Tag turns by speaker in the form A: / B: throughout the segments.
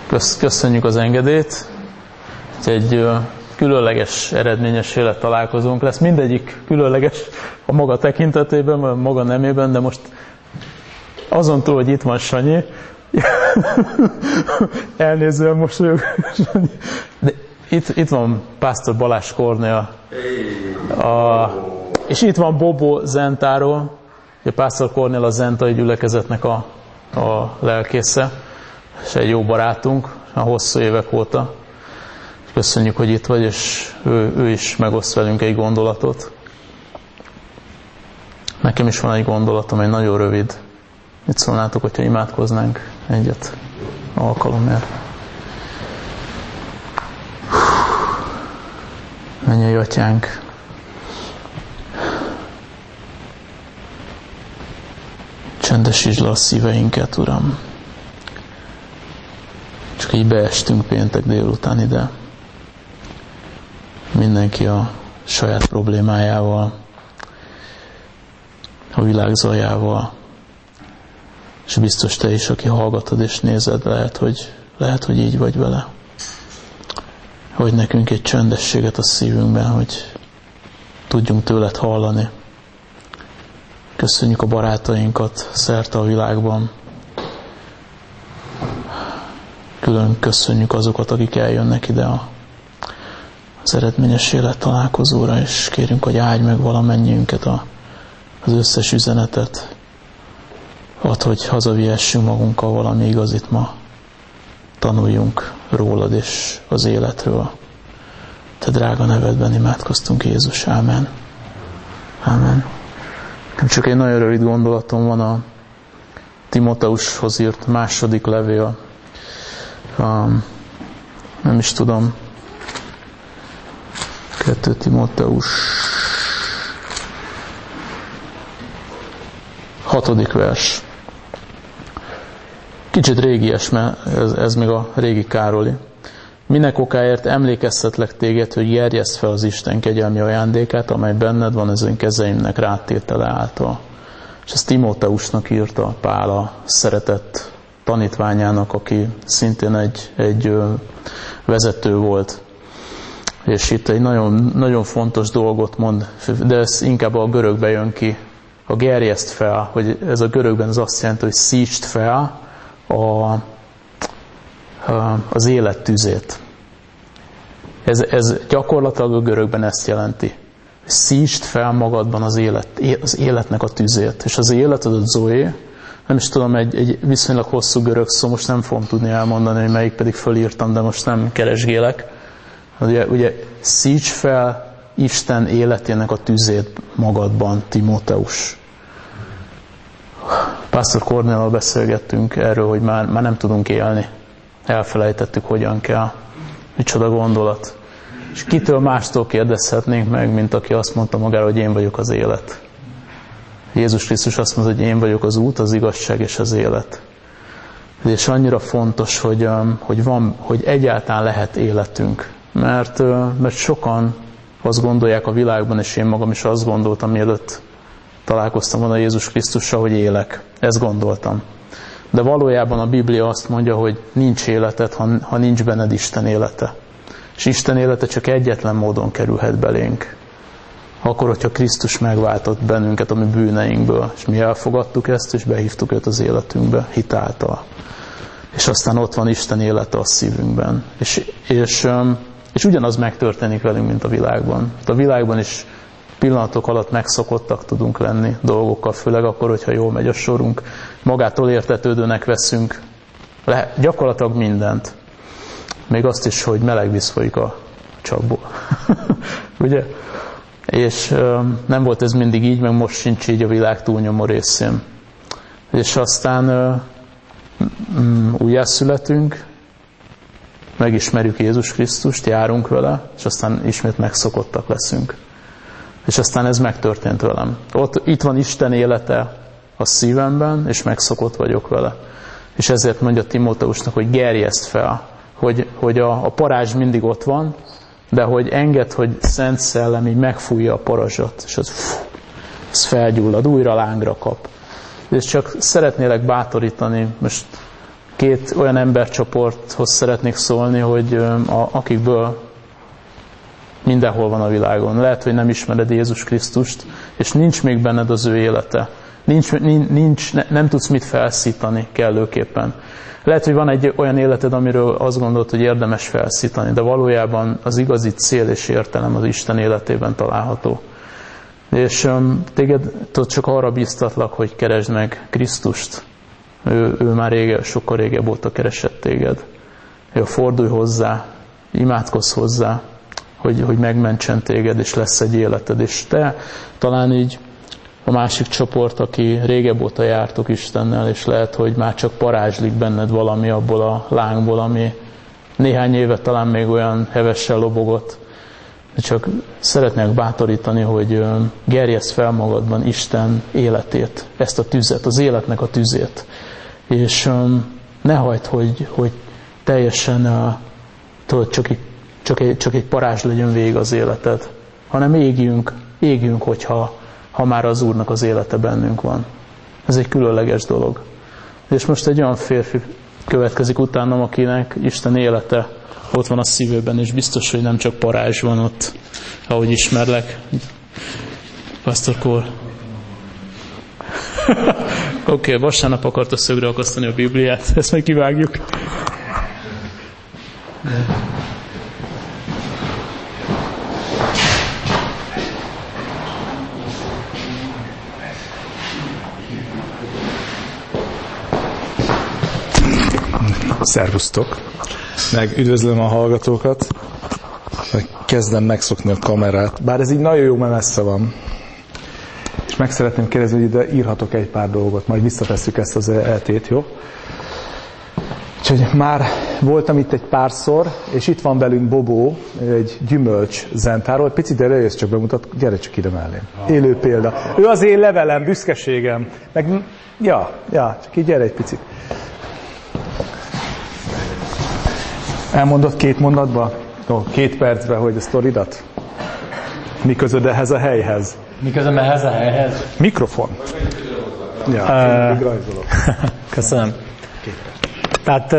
A: Köszönjük az engedélyt. Egy különleges, eredményes élet találkozónk lesz. Mindegyik különleges a maga tekintetében, a maga nemében, de most azon túl, hogy itt van Sanyi, elnézően mosolyog Sanyi, de itt van Pásztor Balázs Kornél, és itt van Bobo Zentáról, a Pásztor Kornél a zentai gyülekezetnek a lelkésze, és egy jó barátunk, a hosszú évek óta. Köszönjük, hogy itt vagy, és ő is megoszt velünk egy gondolatot. Nekem is van egy gondolatom, egy nagyon rövid. Mit szólnátok, hogyha imádkoznánk egyet alkalomért? Mennyei Atyánk! Csendesítsd le a szíveinket, Uram! Csak így beestünk péntek délután ide. Mindenki a saját problémájával, a világ zajával, és biztos te is, aki hallgatod és nézed, lehet, hogy így vagy vele. Hogy nekünk egy csendességet a szívünkben, hogy tudjunk tőled hallani. Köszönjük a barátainkat szerte a világban. Külön köszönjük azokat, akik eljönnek ide az eredményes élet találkozóra, és kérünk, hogy áldj meg valamennyiünket az összes üzenetet. Add, hogy hazavihessünk magunkkal valami igazit ma. Tanuljunk rólad és az életről. Te drága nevedben imádkoztunk, Jézus. Ámen. Ámen. Csak egy nagyon rövid gondolatom van a Timóteushoz írt második levél. Nem is tudom. 2 Timóteus 6. vers. Kicsit régies, mert ez még a régi Károli. Minek okáért emlékeztetlek téged, hogy gerjeszd fel az Isten kegyelmi ajándékát, amely benned van az én kezeimnek rátétele által. És ezt Timóteusnak írta Pál, a szeretett tanítványának, aki szintén egy vezető volt. És itt egy nagyon, nagyon fontos dolgot mond, de ez inkább a görögbe jön ki. A gerjeszt fel, hogy ez a görögben az azt jelenti, hogy szítsd fel az élet tüzét. Ez gyakorlatilag a görögben ezt jelenti. Szítsd fel magadban az életnek a tüzét. És az élet, az a zoé, nem is tudom, egy viszonylag hosszú görög szó, most nem fogom tudni elmondani, hogy melyik pedig fölírtam, de most nem keresgélek. Ugye szíts fel Isten életének a tüzét magadban, Timóteus. Pásztor Kornéllal beszélgettünk erről, hogy már nem tudunk élni. Elfelejtettük, hogyan kell. Micsoda gondolat. És kitől mástól kérdezhetnénk meg, mint aki azt mondta magára, hogy én vagyok az élet. Jézus Krisztus azt mondta, hogy én vagyok az út, az igazság és az élet. És annyira fontos, hogy egyáltalán lehet életünk. Mert sokan azt gondolják a világban, és én magam is azt gondoltam, mielőtt találkoztam volna Jézus Krisztussal, hogy élek. Ezt gondoltam. De valójában a Biblia azt mondja, hogy nincs életed, ha nincs benned Isten élete. És Isten élete csak egyetlen módon kerülhet belénk. Akkor, hogyha Krisztus megváltott bennünket a mi bűneinkből, és mi elfogadtuk ezt, és behívtuk őt az életünkbe hitáltal. És aztán ott van Isten élete a szívünkben. És ugyanaz megtörténik velünk, mint a világban. A világban is pillanatok alatt megszokottak tudunk lenni dolgokkal, főleg akkor, hogyha jól megy a sorunk. Magától értetődőnek veszünk gyakorlatilag mindent. Még azt is, hogy meleg víz folyik a csapból. Ugye? És nem volt ez mindig így, meg most sincs így a világ túlnyomó részén. És aztán újjászületünk, megismerjük Jézus Krisztust, járunk vele, és aztán ismét megszokottak leszünk. És aztán ez megtörtént velem. Itt van Isten élete a szívemben, és megszokott vagyok vele. És ezért mondja Timóteusnak, hogy gerjeszd fel, hogy a parázs mindig ott van, de hogy engedd, hogy Szent Szellem így megfújja a parazsot, és az felgyullad, újra lángra kap. És csak szeretnélek bátorítani, most két olyan embercsoporthoz szeretnék szólni, hogy akikből mindenhol van a világon. Lehet, hogy nem ismered Jézus Krisztust, és nincs még benned az ő élete. Nem tudsz mit felszítani kellőképpen. Lehet, hogy van egy olyan életed, amiről azt gondolod, hogy érdemes felszítani, de valójában az igazi cél és értelem az Isten életében található. És téged csak arra bíztatlak, hogy keresd meg Krisztust. Ő már sokkal régebb óta keresett téged. Fordulj hozzá, imádkozz hozzá, hogy megmentsen téged, és lesz egy életed. És te talán így a másik csoport, aki régebb óta jártok Istennel, és lehet, hogy már csak parázslik benned valami abból a lángból, ami néhány éve talán még olyan hevesen lobogott. Csak szeretnék bátorítani, hogy gerjeszd fel magadban Isten életét, ezt a tüzet, az életnek a tüzét. És ne hagyd, hogy teljesen csak egy parázs legyen végig az életed, hanem égjünk, hogyha már az Úrnak az élete bennünk van. Ez egy különleges dolog. És most egy olyan férfi következik utánam, akinek Isten élete ott van a szívében, és biztos, hogy nem csak parázs van ott, ahogy ismerlek. Pastor Kór. Oké, vasárnap akarta szögre akasztani a Bibliát, ezt meg kivágjuk.
B: Szervusztok! Meg üdvözlöm a hallgatókat. Kezdem megszokni a kamerát, bár ez így nagyon jó, mert messze van. És meg szeretném kérdezni, hogy ide írhatok egy pár dolgot, majd visszatesszük ezt az eltét, jó? Úgyhogy már voltam itt egy párszor, és itt van velünk Bobó, egy gyümölcs zentáról. Picit erre jössz csak bemutat, gyere csak ide mellém. Élő példa. Ő az én levelem, büszkeségem. Meg, csak így gyere egy picit. Elmondod 2 mondatba? 2 percbe, hogy a sztoridat? Mi közöd ehhez a helyhez?
C: Mi közöm ehhez a helyhez?
B: Mikrofon. Ja, rajzolok.
C: Köszönöm. Tehát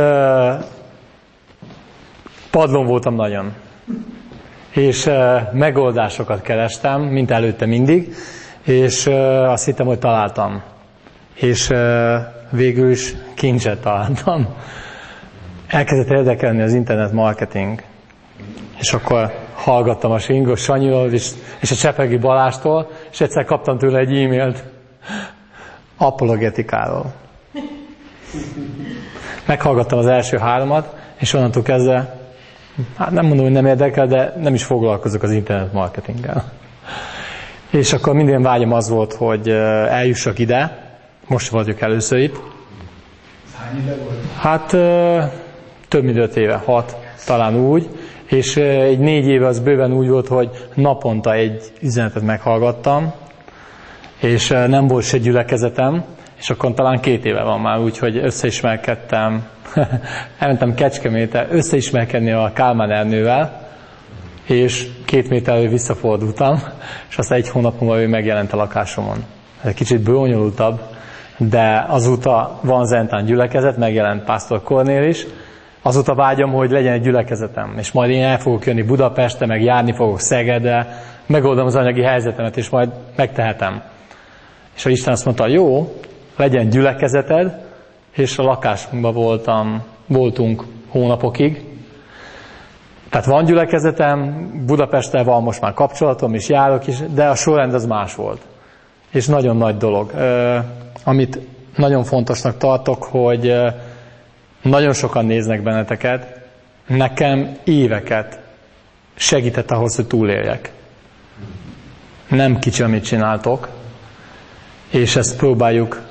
C: padlón voltam nagyon. És megoldásokat kerestem, mint előtte mindig, és azt hittem, hogy találtam. És végül is kincset találtam. Elkezdett érdekelni az internet marketing. És akkor hallgattam a Singos Sanyitól és a Csepegi Balástól, és egyszer kaptam tőle egy e-mailt apologetikáról. Meghallgattam az első 3-at, és onnantól kezdve, hát nem mondom, hogy nem érdekel, de nem is foglalkozok az internet marketinggel. És akkor minden vágyam az volt, hogy eljussak ide. Most vagyok először itt.
B: Hány ide volt?
C: Hát több mint 5 éve, 6 talán úgy, és egy 4 éve az bőven úgy volt, hogy naponta egy üzenetet meghallgattam, és nem volt se gyülekezetem, és akkor talán 2 éve van már, úgyhogy összeismerkedtem, elmentem Kecskemétre összeismerkedni a Kálmán Ernővel, és 2 méterről visszafordultam, és aztán 1 hónap múlva ő megjelent a lakásomon. Ez egy kicsit bonyolultabb, de azóta van zentán gyülekezet, megjelent Pásztor Kornél is, azóta vágyom, hogy legyen egy gyülekezetem, és majd én el fogok jönni Budapestre, meg járni fogok Szegedre, megoldom az anyagi helyzetemet, és majd megtehetem. És a Isten azt mondta, jó, legyen gyülekezeted, és a lakásunkban voltunk hónapokig. Tehát van gyülekezetem, Budapesten van most már kapcsolatom, és járok is, de a sorrend az más volt. És nagyon nagy dolog. Amit nagyon fontosnak tartok, hogy nagyon sokan néznek benneteket, nekem éveket segített ahhoz, hogy túléljek. Nem kicsi, amit csináltok, és ezt próbáljuk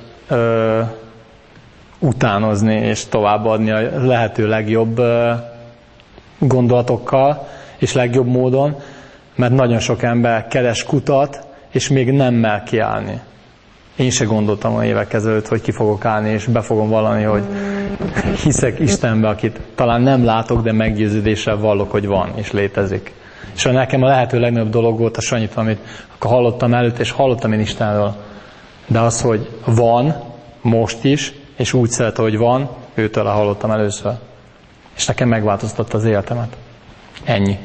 C: utánozni és továbbadni a lehető legjobb gondolatokkal és legjobb módon, mert nagyon sok ember keres, kutat, és még nem mer kiállni. Én se gondoltam a évek ezelőtt, hogy ki fogok állni, és be fogom vallani, hogy hiszek Istenbe, akit talán nem látok, de meggyőződéssel vallok, hogy van, és létezik. És nekem a lehető legnagyobb dolog volt a Sanyit, amit akkor hallottam előtt, és hallottam én Istenről. De az, hogy van, most is, és úgy szeret, ahogy van, őtől hallottam először. És nekem megváltoztatta az életemet. Ennyi.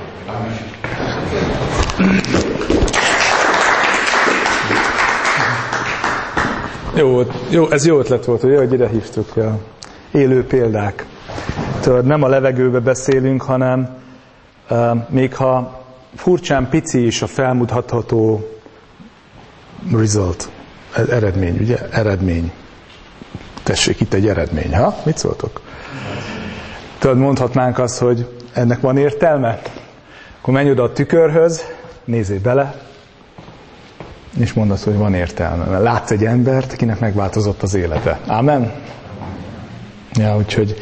B: Jó, ez jó ötlet volt, hogy ide hívtuk. Ja. Élő példák. Tudod, nem a levegőbe beszélünk, hanem még ha furcsán pici is a felmutatható result, eredmény, ugye? Eredmény. Tessék, itt egy eredmény, ha? Mit szóltok? Tudod, mondhatnánk azt, hogy ennek van értelme? Akkor menj oda a tükörhöz, nézzél bele, és mondd azt, hogy van értelme. Mert látsz egy embert, akinek megváltozott az élete. Ámen? Ja, úgyhogy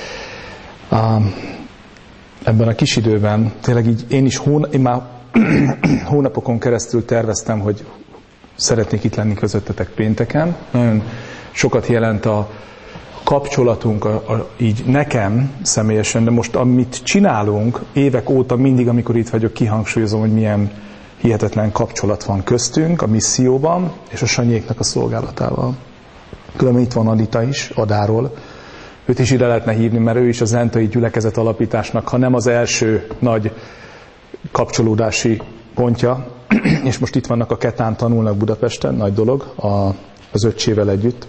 B: ebben a kis időben, tényleg így én már hónapokon keresztül terveztem, hogy szeretnék itt lenni közöttetek pénteken. Nagyon sokat jelent a kapcsolatunk, így nekem személyesen, de most amit csinálunk évek óta mindig, amikor itt vagyok, kihangsúlyozom, hogy milyen hihetetlen kapcsolat van köztünk a misszióban, és a Sanyéknak a szolgálatával. Különben itt van Anita is, Adáról. Őt is ide lehetne hívni, mert ő is az Zentai gyülekezet alapításnak, ha nem az első nagy kapcsolódási pontja, és most itt vannak a ketten, tanulnak Budapesten, nagy dolog, az öccsével együtt.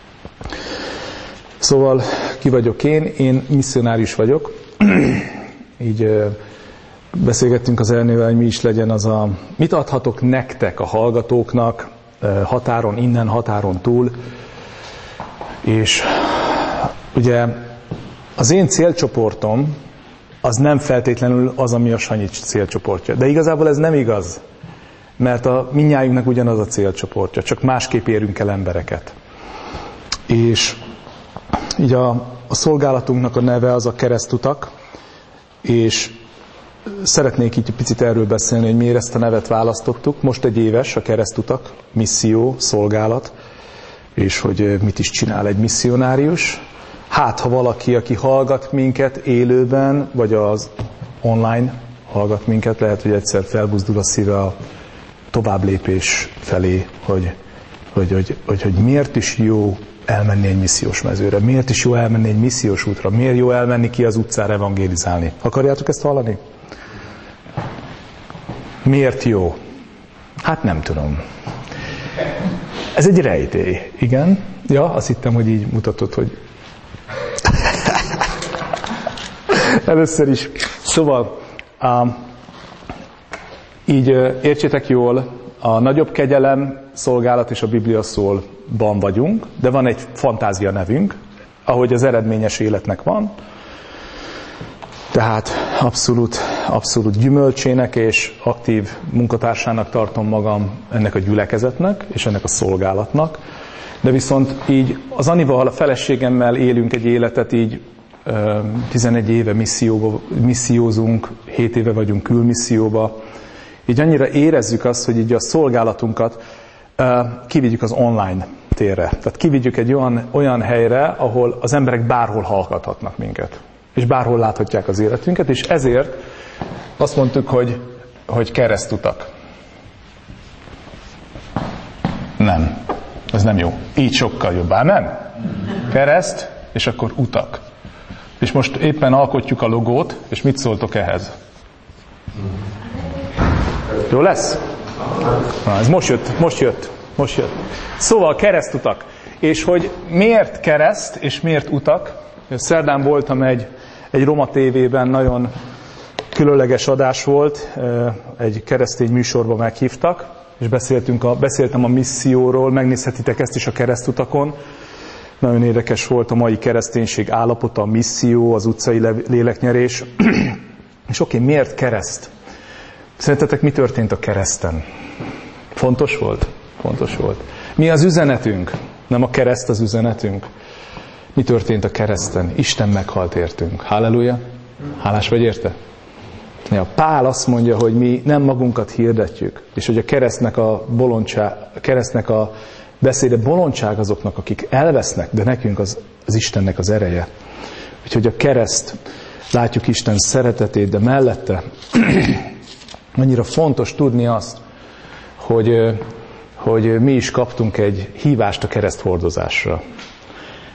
B: Szóval ki vagyok én misszionárius vagyok, így beszélgettünk az Ernővel, hogy mi is legyen az mit adhatok nektek a hallgatóknak, határon innen, határon túl, és ugye az én célcsoportom az nem feltétlenül az, ami a Sanyics célcsoportja. De igazából ez nem igaz, mert a mindnyájunknak ugyanaz a célcsoportja, csak másképp érünk el embereket. És így a szolgálatunknak a neve az a Keresztutak, és szeretnék így picit erről beszélni, hogy miért ezt a nevet választottuk. Most egy éves a Keresztutak, misszió, szolgálat, és hogy mit is csinál egy misszionárius. Hát, ha valaki, aki hallgat minket élőben, vagy az online hallgat minket, lehet, hogy egyszer felbuzdul a szíve a továbblépés felé, hogy miért is jó elmenni egy missziós mezőre, miért is jó elmenni egy missziós útra, miért jó elmenni ki az utcára evangélizálni. Akarjátok ezt hallani? Miért jó? Hát nem tudom. Ez egy rejtély, igen? Ja, azt hittem, hogy így mutatod, hogy először is. Szóval, így értsétek jól, a nagyobb kegyelem szolgálat és a Biblia szólban vagyunk, de van egy fantázia nevünk, ahogy az eredményes életnek van. Tehát abszolút gyümölcsének és aktív munkatársának tartom magam ennek a gyülekezetnek és ennek a szolgálatnak. De viszont így az Anival, a feleségemmel élünk egy életet, így 11 éve missziózunk, 7 éve vagyunk külmisszióba. Így annyira érezzük azt, hogy így a szolgálatunkat kivigyük az online térre. Tehát kivigyük egy olyan helyre, ahol az emberek bárhol hallgathatnak minket. És bárhol láthatják az életünket, és ezért azt mondtuk, hogy keresztutak. Nem. Ez nem jó. Így sokkal jobb. Ámen? Kereszt, és akkor utak. És most éppen alkotjuk a logót, és mit szóltok ehhez? Jó lesz? Na, ez most jött. Szóval keresztutak. És hogy miért kereszt, és miért utak? Szerdán voltam egy Roma tévében, nagyon különleges adás volt, egy keresztény műsorba meghívtak, és beszéltem a misszióról, megnézhetitek ezt is a keresztutakon. Nagyon érdekes volt a mai kereszténység állapota, a misszió, az utcai léleknyerés. És miért kereszt? Szerintetek mi történt a kereszten? Fontos volt? Fontos volt. Mi az üzenetünk? Nem a kereszt az üzenetünk? Mi történt a kereszten? Isten meghalt értünk. Halleluja! Hálás vagy érte? Ja, Pál azt mondja, hogy mi nem magunkat hirdetjük, és hogy a keresztnek a beszéde bolondság azoknak, akik elvesznek, de nekünk az Istennek az ereje. Úgyhogy a kereszt, látjuk Isten szeretetét, de mellette annyira fontos tudni azt, hogy mi is kaptunk egy hívást a kereszthordozásra.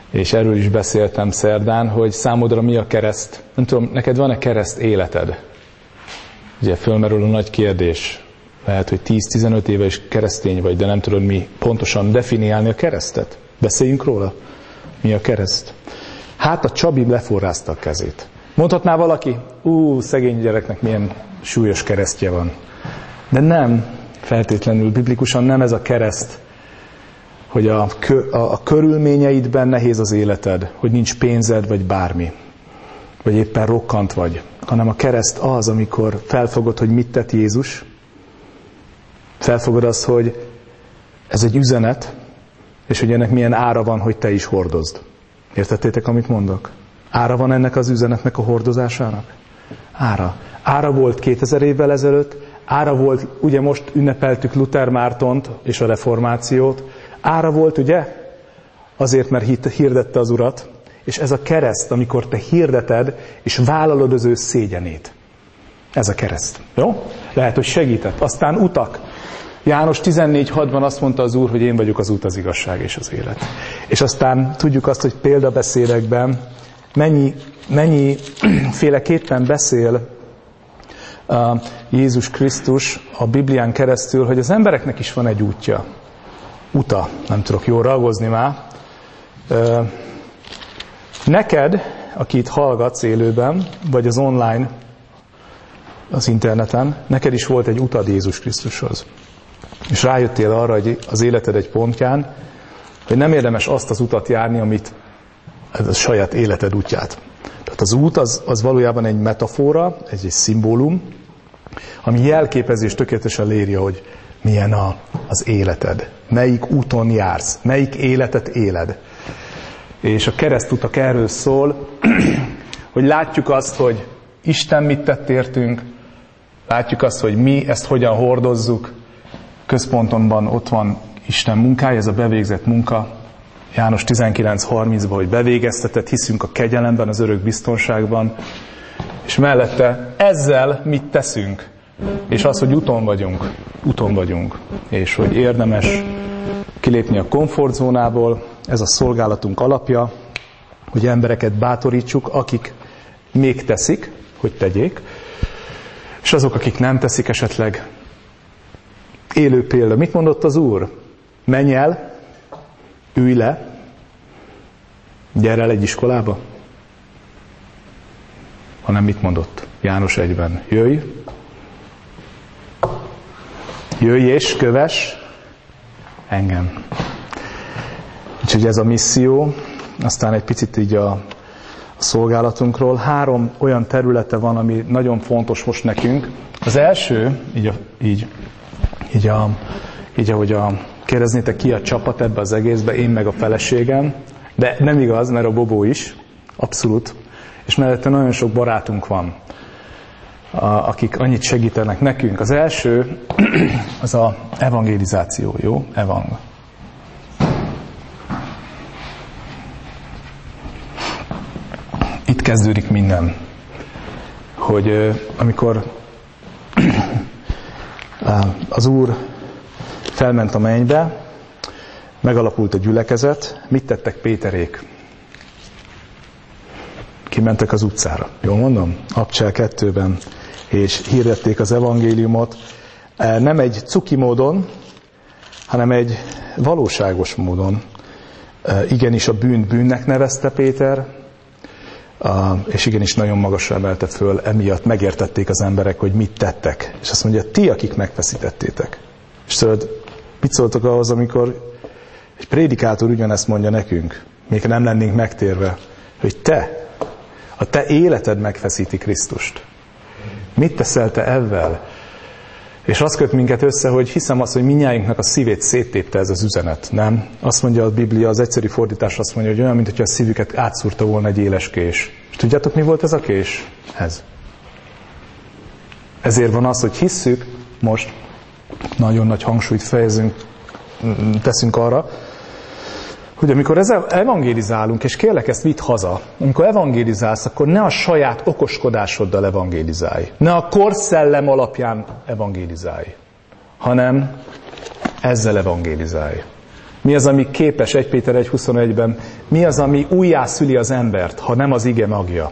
B: És erről is beszéltem szerdán, hogy számodra mi a kereszt. Nem tudom, neked van-e kereszt életed? Ugye fölmerül a nagy kérdés. Lehet, hogy 10-15 éve is keresztény vagy, de nem tudod mi pontosan definiálni a keresztet. Beszéljünk róla. Mi a kereszt? Hát a Csabi leforrázta a kezét. Mondhatná valaki, szegény gyereknek milyen súlyos keresztje van. De nem, feltétlenül, biblikusan nem ez a kereszt, hogy a körülményeidben nehéz az életed, hogy nincs pénzed, vagy bármi, vagy éppen rokkant vagy, hanem a kereszt az, amikor felfogod, hogy mit tett Jézus, felfogod azt, hogy ez egy üzenet, és hogy ennek milyen ára van, hogy te is hordozd. Értettétek, amit mondok? Ára van ennek az üzenetnek a hordozásának? Ára. Ára volt 2000 évvel ezelőtt, ára volt, ugye most ünnepeltük Luther Mártont és a reformációt, ára volt, ugye? Azért, mert hirdette az Urat, és ez a kereszt, amikor te hirdeted, és vállalod az ő szégyenét. Ez a kereszt. Jó? Lehet, hogy segített. Aztán utak. János 14:6-ban azt mondta az Úr, hogy én vagyok az út, az igazság és az élet. És aztán tudjuk azt, hogy példabeszédekben mennyi féleképpen beszél Jézus Krisztus a Biblián keresztül, hogy az embereknek is van egy útja. Uta. Nem tudok jól ragozni már. Neked, aki itt hallgatsz élőben, vagy az online, az interneten, neked is volt egy utad Jézus Krisztushoz. És rájöttél arra, hogy az életed egy pontján, hogy nem érdemes azt az utat járni, amit a saját életed útját. Tehát az út az valójában egy metafora, egy szimbólum, ami jelképezi és tökéletesen léri, hogy milyen az életed. Melyik úton jársz, melyik életet éled. És a keresztutak erről szól, hogy látjuk azt, hogy Isten mit tett értünk, látjuk azt, hogy mi ezt hogyan hordozzuk. Központonban ott van Isten munkája, ez a bevégzett munka. János 19:30-ban, hogy bevégeztetett, hiszünk a kegyelemben, az örök biztonságban. És mellette ezzel mit teszünk? És az, hogy úton vagyunk. És hogy érdemes kilépni a komfortzónából, ez a szolgálatunk alapja, hogy embereket bátorítsuk, akik még teszik, hogy tegyék, és azok, akik nem teszik, esetleg élő példa. Mit mondott az Úr? Menj el, ülj le, gyere el egy iskolába. Hanem mit mondott? János 1-ben. Jöjj és kövess engem. Úgyhogy ez a misszió, aztán egy picit így a szolgálatunkról. 3 olyan területe van, ami nagyon fontos most nekünk. Az első, így ahogy kérdeznétek ki a csapat ebbe az egészbe, én meg a feleségem, de nem igaz, mert a Bobó is, abszolút, és mellette nagyon sok barátunk van, akik annyit segítenek nekünk. Az első, az az evangelizáció, jó? Itt kezdődik minden, hogy amikor az Úr felment a mennybe, megalapult a gyülekezet, mit tettek Péterék? Kimentek az utcára. Jól mondom? Abcsel 2-ben. És hirdették az evangéliumot. Nem egy cuki módon, hanem egy valóságos módon. Igenis a bűnt bűnnek nevezte Péter, és igenis nagyon magasra emelte föl, emiatt megértették az emberek, hogy mit tettek. És azt mondja, ti, akik megfeszítettétek. És tudod, mit szóltok ahhoz, amikor egy prédikátor ugyanezt mondja nekünk, még nem lennénk megtérve, hogy a te életed megfeszíti Krisztust. Mit teszel te ezzel? És azt köt minket össze, hogy hiszem azt, hogy mindnyájunknak a szívét széttépte ez az üzenet, nem? Azt mondja a Biblia, az egyszerű fordítás azt mondja, hogy olyan, mintha a szívüket átszúrta volna egy éles kés. És tudjátok, mi volt ez a kés? Ez. Ezért van az, hogy hisszük, most nagyon nagy hangsúlyt teszünk arra, hogy amikor evangélizálunk, és kérlek ezt vidd haza, amikor evangélizálsz, akkor ne a saját okoskodásoddal evangélizálj. Ne a korszellem alapján evangélizálj, hanem ezzel evangélizálj. Mi az, ami képes 1 Péter 1.21-ben? Mi az, ami újjászüli az embert, ha nem az ige magja?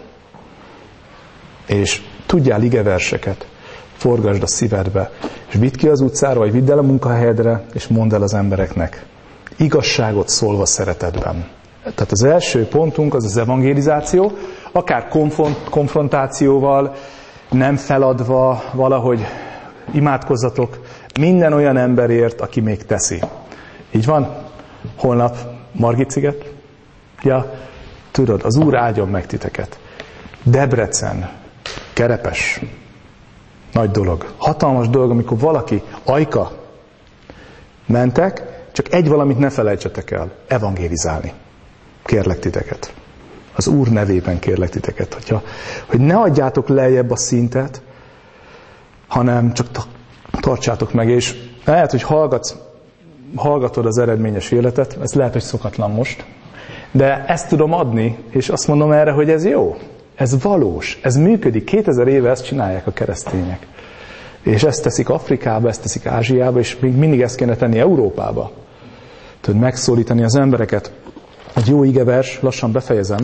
B: És tudjál igeverseket, forgasd a szívedbe, és vidd ki az utcára, vagy vidd el a munkahelyedre, és mondd el az embereknek. Igazságot szólva szeretetben. Tehát az első pontunk az az evangelizáció, akár konfrontációval, nem feladva, valahogy imádkozzatok minden olyan emberért, aki még teszi. Így van? Holnap Margit-sziget? Ja, tudod, az Úr áldjon meg titeket. Debrecen, Kerepes, nagy dolog. Hatalmas dolog, amikor valaki, Ajka, mentek, csak egy valamit ne felejtsetek el, evangélizálni. Kérlek titeket. Az Úr nevében kérlek titeket, hogy ne adjátok lejjebb a szintet, hanem csak tartsátok meg, és lehet, hogy hallgatod az eredményes életet, ez lehet, hogy szokatlan most, de ezt tudom adni, és azt mondom erre, hogy ez jó, ez valós, ez működik, 2000 éve ezt csinálják a keresztények. És ezt teszik Afrikába, ezt teszik Ázsiába, és még mindig ezt kéne tenni Európába. Tudod, megszólítani az embereket. Egy jó igevers, lassan befejezem.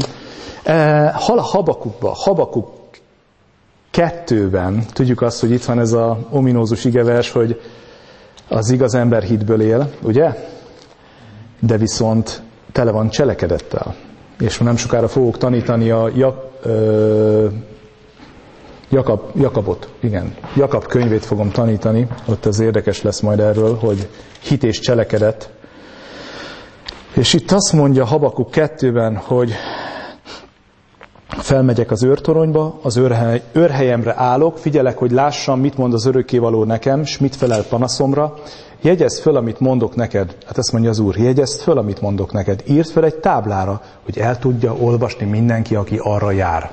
B: Habakuk 2-ben, tudjuk azt, hogy itt van ez az ominózus igevers, hogy az igaz ember hitből él, ugye? De viszont tele van cselekedettel. És nem sokára fogok tanítani a Jakabot, igen. Jakab könyvét fogom tanítani, ott az érdekes lesz majd erről, hogy hit és cselekedet. És itt azt mondja Habakuk 2-ben, hogy felmegyek az őrtoronyba, az őrhelyemre állok, figyelek, hogy lássam, mit mond az örökkévaló nekem, s mit felel panaszomra. Jegyezd föl, amit mondok neked. Hát ezt mondja az Úr, jegyezd föl, amit mondok neked. Írd fel egy táblára, hogy el tudja olvasni mindenki, aki arra jár.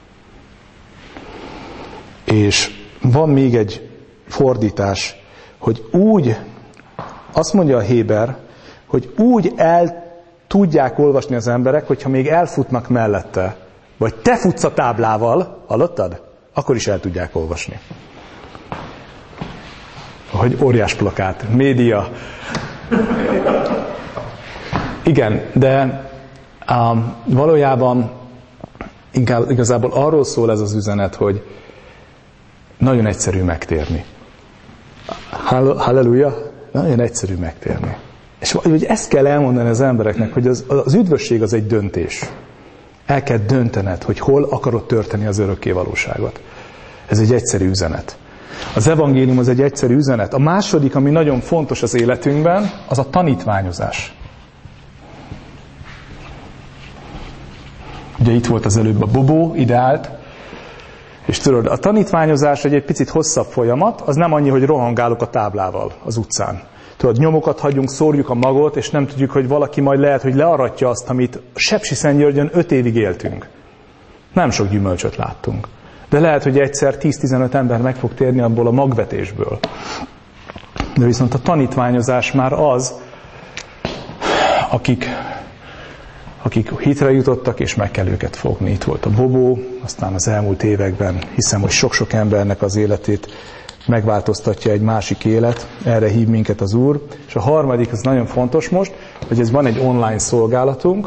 B: És van még egy fordítás, hogy úgy, azt mondja a Héber, hogy úgy el tudják olvasni az emberek, hogyha még elfutnak mellette, vagy te futsz a táblával, hallottad? Akkor is el tudják olvasni. Hogy óriás plakát, média. Igen, de valójában igazából arról szól ez az üzenet, hogy nagyon egyszerű megtérni. Halleluja! Nagyon egyszerű megtérni. És hogy ezt kell elmondani az embereknek, hogy az üdvösség az egy döntés. El kell döntened, hogy hol akarod törteni az örökké valóságot. Ez egy egyszerű üzenet. Az evangélium az egy egyszerű üzenet. A második, ami nagyon fontos az életünkben, az a tanítványozás. Ugye itt volt az előbb a Bobó, ide állt, és tudod, a tanítványozás egy picit hosszabb folyamat, az nem annyi, hogy rohangálok a táblával az utcán. Tudod, nyomokat hagyunk, szórjuk a magot, és nem tudjuk, hogy valaki majd lehet, hogy learatja azt, amit Sepsiszentgyörgyön 5 évig éltünk. Nem sok gyümölcsöt láttunk. De lehet, hogy egyszer 10-15 ember meg fog térni abból a magvetésből. De viszont a tanítványozás már az, akik hitre jutottak, és meg kell őket fogni. Itt volt a Bobó, aztán az elmúlt években hiszem, hogy sok-sok embernek az életét megváltoztatja egy másik élet, erre hív minket az Úr. És a harmadik, az nagyon fontos most, hogy ez van egy online szolgálatunk,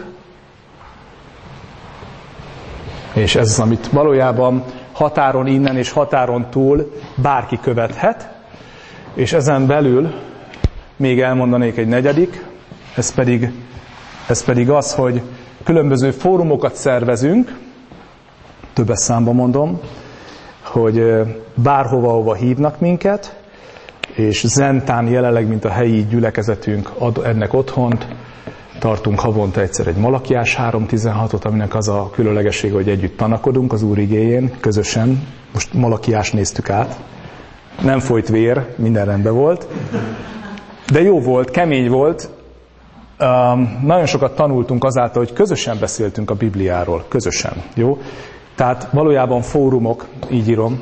B: és ez az, amit valójában határon innen és határon túl bárki követhet, és ezen belül még elmondanék egy negyedik, ez pedig az, hogy különböző fórumokat szervezünk, többes számba mondom, hogy bárhova hívnak minket, és Zentán jelenleg, mint a helyi gyülekezetünk ad ennek otthont, tartunk havonta egyszer egy Malakiás 3.16-ot, aminek az a különlegessége, hogy együtt tanakodunk az Úr igéjén, közösen. Most Malakiást néztük át. Nem folyt vér, minden rendben volt. De jó volt, kemény volt. Nagyon sokat tanultunk azáltal, hogy közösen beszéltünk a Bibliáról. Közösen, jó? Tehát valójában fórumok, így írom.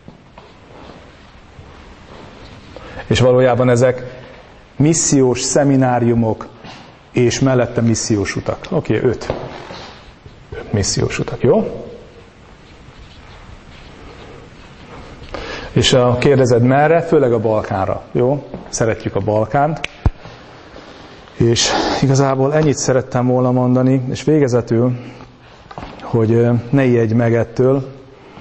B: És valójában ezek missziós szemináriumok, és mellette missziós utak. Oké, 5 missziós utak, jó? És kérdezed merre? Főleg a Balkánra, jó? Szeretjük a Balkánt. És igazából ennyit szerettem volna mondani, és végezetül, hogy ne ijedj meg ettől,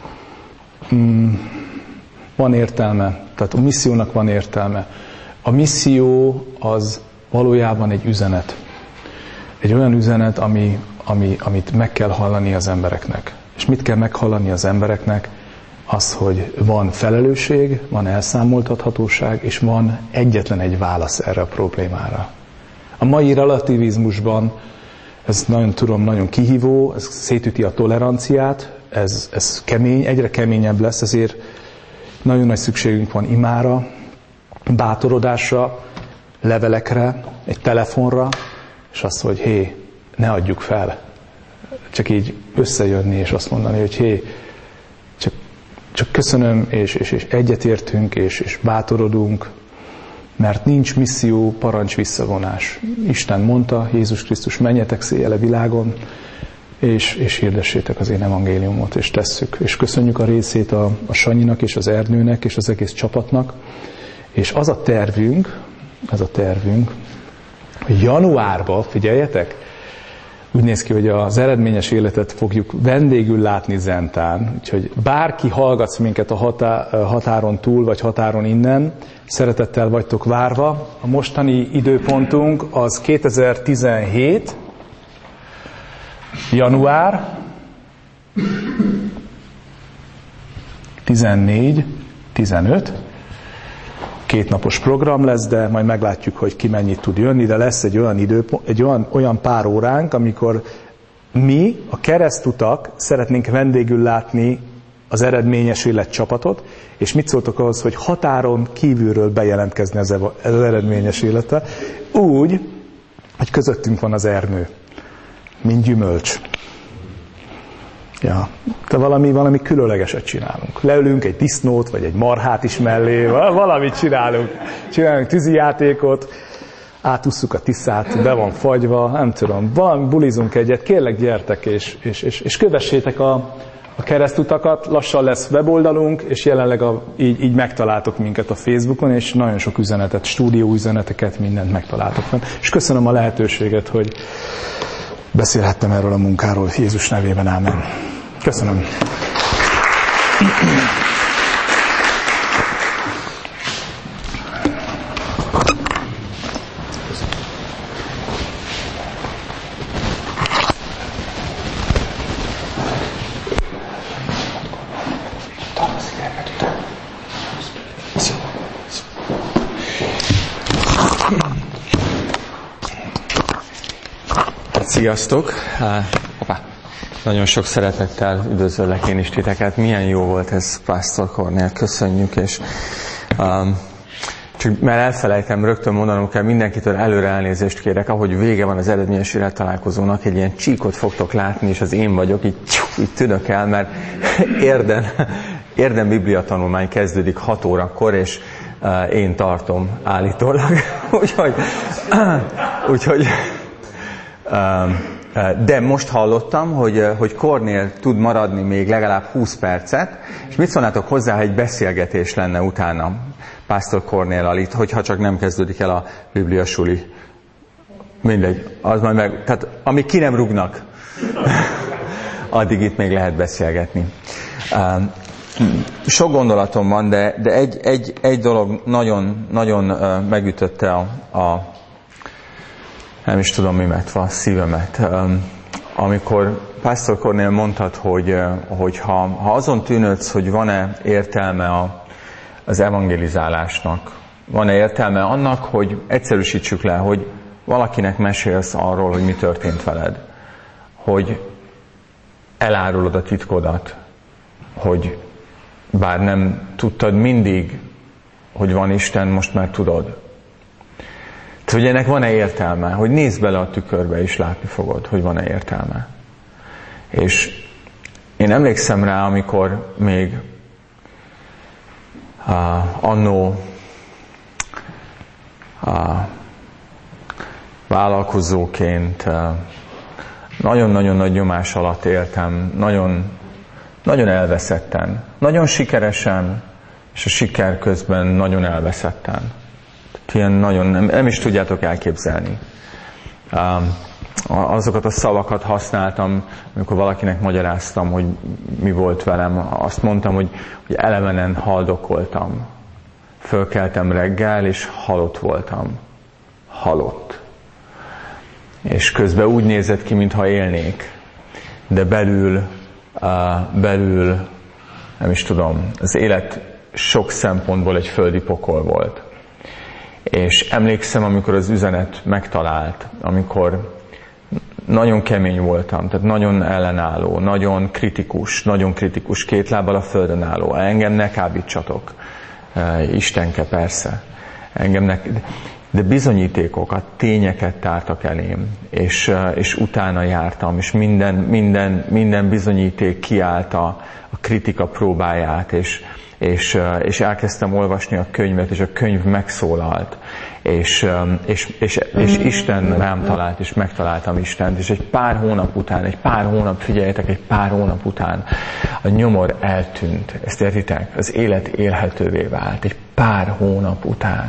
B: van értelme, tehát a missziónak van értelme. A misszió az valójában egy üzenet. Egy olyan üzenet, amit meg kell hallani az embereknek. És mit kell meghallani az embereknek? Az, hogy van felelősség, van elszámoltathatóság, és van egyetlen egy válasz erre a problémára. A mai relativizmusban, ez nagyon kihívó, ez szétüti a toleranciát, ez kemény, egyre keményebb lesz, ezért nagyon nagy szükségünk van imára, bátorodásra, levelekre, egy telefonra, és azt, hogy hé, ne adjuk fel. Csak így összejönni, és azt mondani, hogy hé, csak köszönöm, és egyetértünk, és bátorodunk, mert nincs misszió, parancs, visszavonás. Isten mondta, Jézus Krisztus, menjetek széjjel a világon, és hirdessétek az én evangéliumot, és tesszük. És köszönjük a részét a Sanyinak, és az Ernőnek, és az egész csapatnak. És az a tervünk, hogy januárban, figyeljetek, úgy néz ki, hogy az eredményes életet fogjuk vendégül látni Zentán, úgyhogy bárki hallgatsz minket a határon túl, vagy határon innen, szeretettel vagytok várva. A mostani időpontunk az 2017. január 14-15. 2 napos program lesz, de majd meglátjuk, hogy ki mennyit tud jönni, de lesz egy olyan pár óránk, amikor mi, a keresztutak szeretnénk vendégül látni az eredményes élet csapatot, és mit szóltok ahhoz, hogy határon kívülről bejelentkezni az eredményes életre, úgy, hogy közöttünk van az Ernő, mint gyümölcs. Ja, de valami különlegeset csinálunk. Leülünk egy disznót, vagy egy marhát is mellé, valamit csinálunk. Csinálunk tűzijátékot, átússzuk a Tiszát, be van fagyva, nem tudom, valami bulizunk egyet, kérlek gyertek, és kövessétek a keresztutakat, lassan lesz weboldalunk, és jelenleg így megtaláltok minket a Facebookon, és nagyon sok üzenetet, stúdió üzeneteket, mindent megtaláltok fenn. És köszönöm a lehetőséget, hogy beszélhettem erről a munkáról. Jézus nevében, ámen. Köszönöm.
D: Sziasztok! Nagyon sok szeretettel üdvözöllek én is titeket. Milyen jó volt ez, Pásztor Kornél, köszönjük, és csak mert elfelejtem, rögtön mondanom kell, mindenkitől előre elnézést kérek, ahogy vége van az eredményes élettalálkozónak, egy ilyen csíkot fogtok látni, és az én vagyok, így tűnök el, mert Érden Biblia tanulmány kezdődik 6 órakor, és én tartom állítólag. Úgyhogy de most hallottam, hogy Kornél tud maradni még legalább 20 percet, és mit szólnátok hozzá, ha egy beszélgetés lenne utána Pásztor Kornéllal itt, hogyha csak nem kezdődik el a bibliasuli. Mindegy, az majd meg, tehát amíg ki nem rúgnak, addig itt még lehet beszélgetni. Sok gondolatom van, de egy dolog nagyon megütötte a nem is tudom mimet, a szívemet. Amikor Pásztor Kornél mondtad, hogy ha azon tűnődsz, hogy van-e értelme az evangelizálásnak, van-e értelme annak, hogy egyszerűsítsük le, hogy valakinek mesélsz arról, hogy mi történt veled, hogy elárulod a titkodat, hogy bár nem tudtad mindig, hogy van Isten, most már tudod. Hogy ennek van-e értelme, hogy nézd bele a tükörbe, és látni fogod, hogy van-e értelme. És én emlékszem rá, amikor még annó vállalkozóként nagyon-nagyon nagy nyomás alatt éltem, nagyon elveszetten, nagyon sikeresen, és a siker közben nagyon elveszetten. Ilyen nagyon nem is tudjátok elképzelni. azokat a szavakat használtam, amikor valakinek magyaráztam, hogy mi volt velem. Azt mondtam, hogy elemenen haldokoltam. Fölkeltem reggel, és halott voltam. Halott. És közben úgy nézett ki, mintha élnék. De belül, nem is tudom, az élet sok szempontból egy földi pokol volt. És emlékszem, amikor az üzenet megtalált, amikor nagyon kemény voltam, tehát nagyon ellenálló, nagyon kritikus, két lábbal a földön álló. Engem ne kábítsatok. Istenke persze. De bizonyítékokat, tényeket tártak elém, és utána jártam, és minden bizonyíték kiállt a kritika próbáját, és elkezdtem olvasni a könyvet, és a könyv megszólalt, és Isten rám talált, és megtaláltam Istent, és egy pár hónap után a nyomor eltűnt. Ezt értitek? Az élet élhetővé vált. Egy pár hónap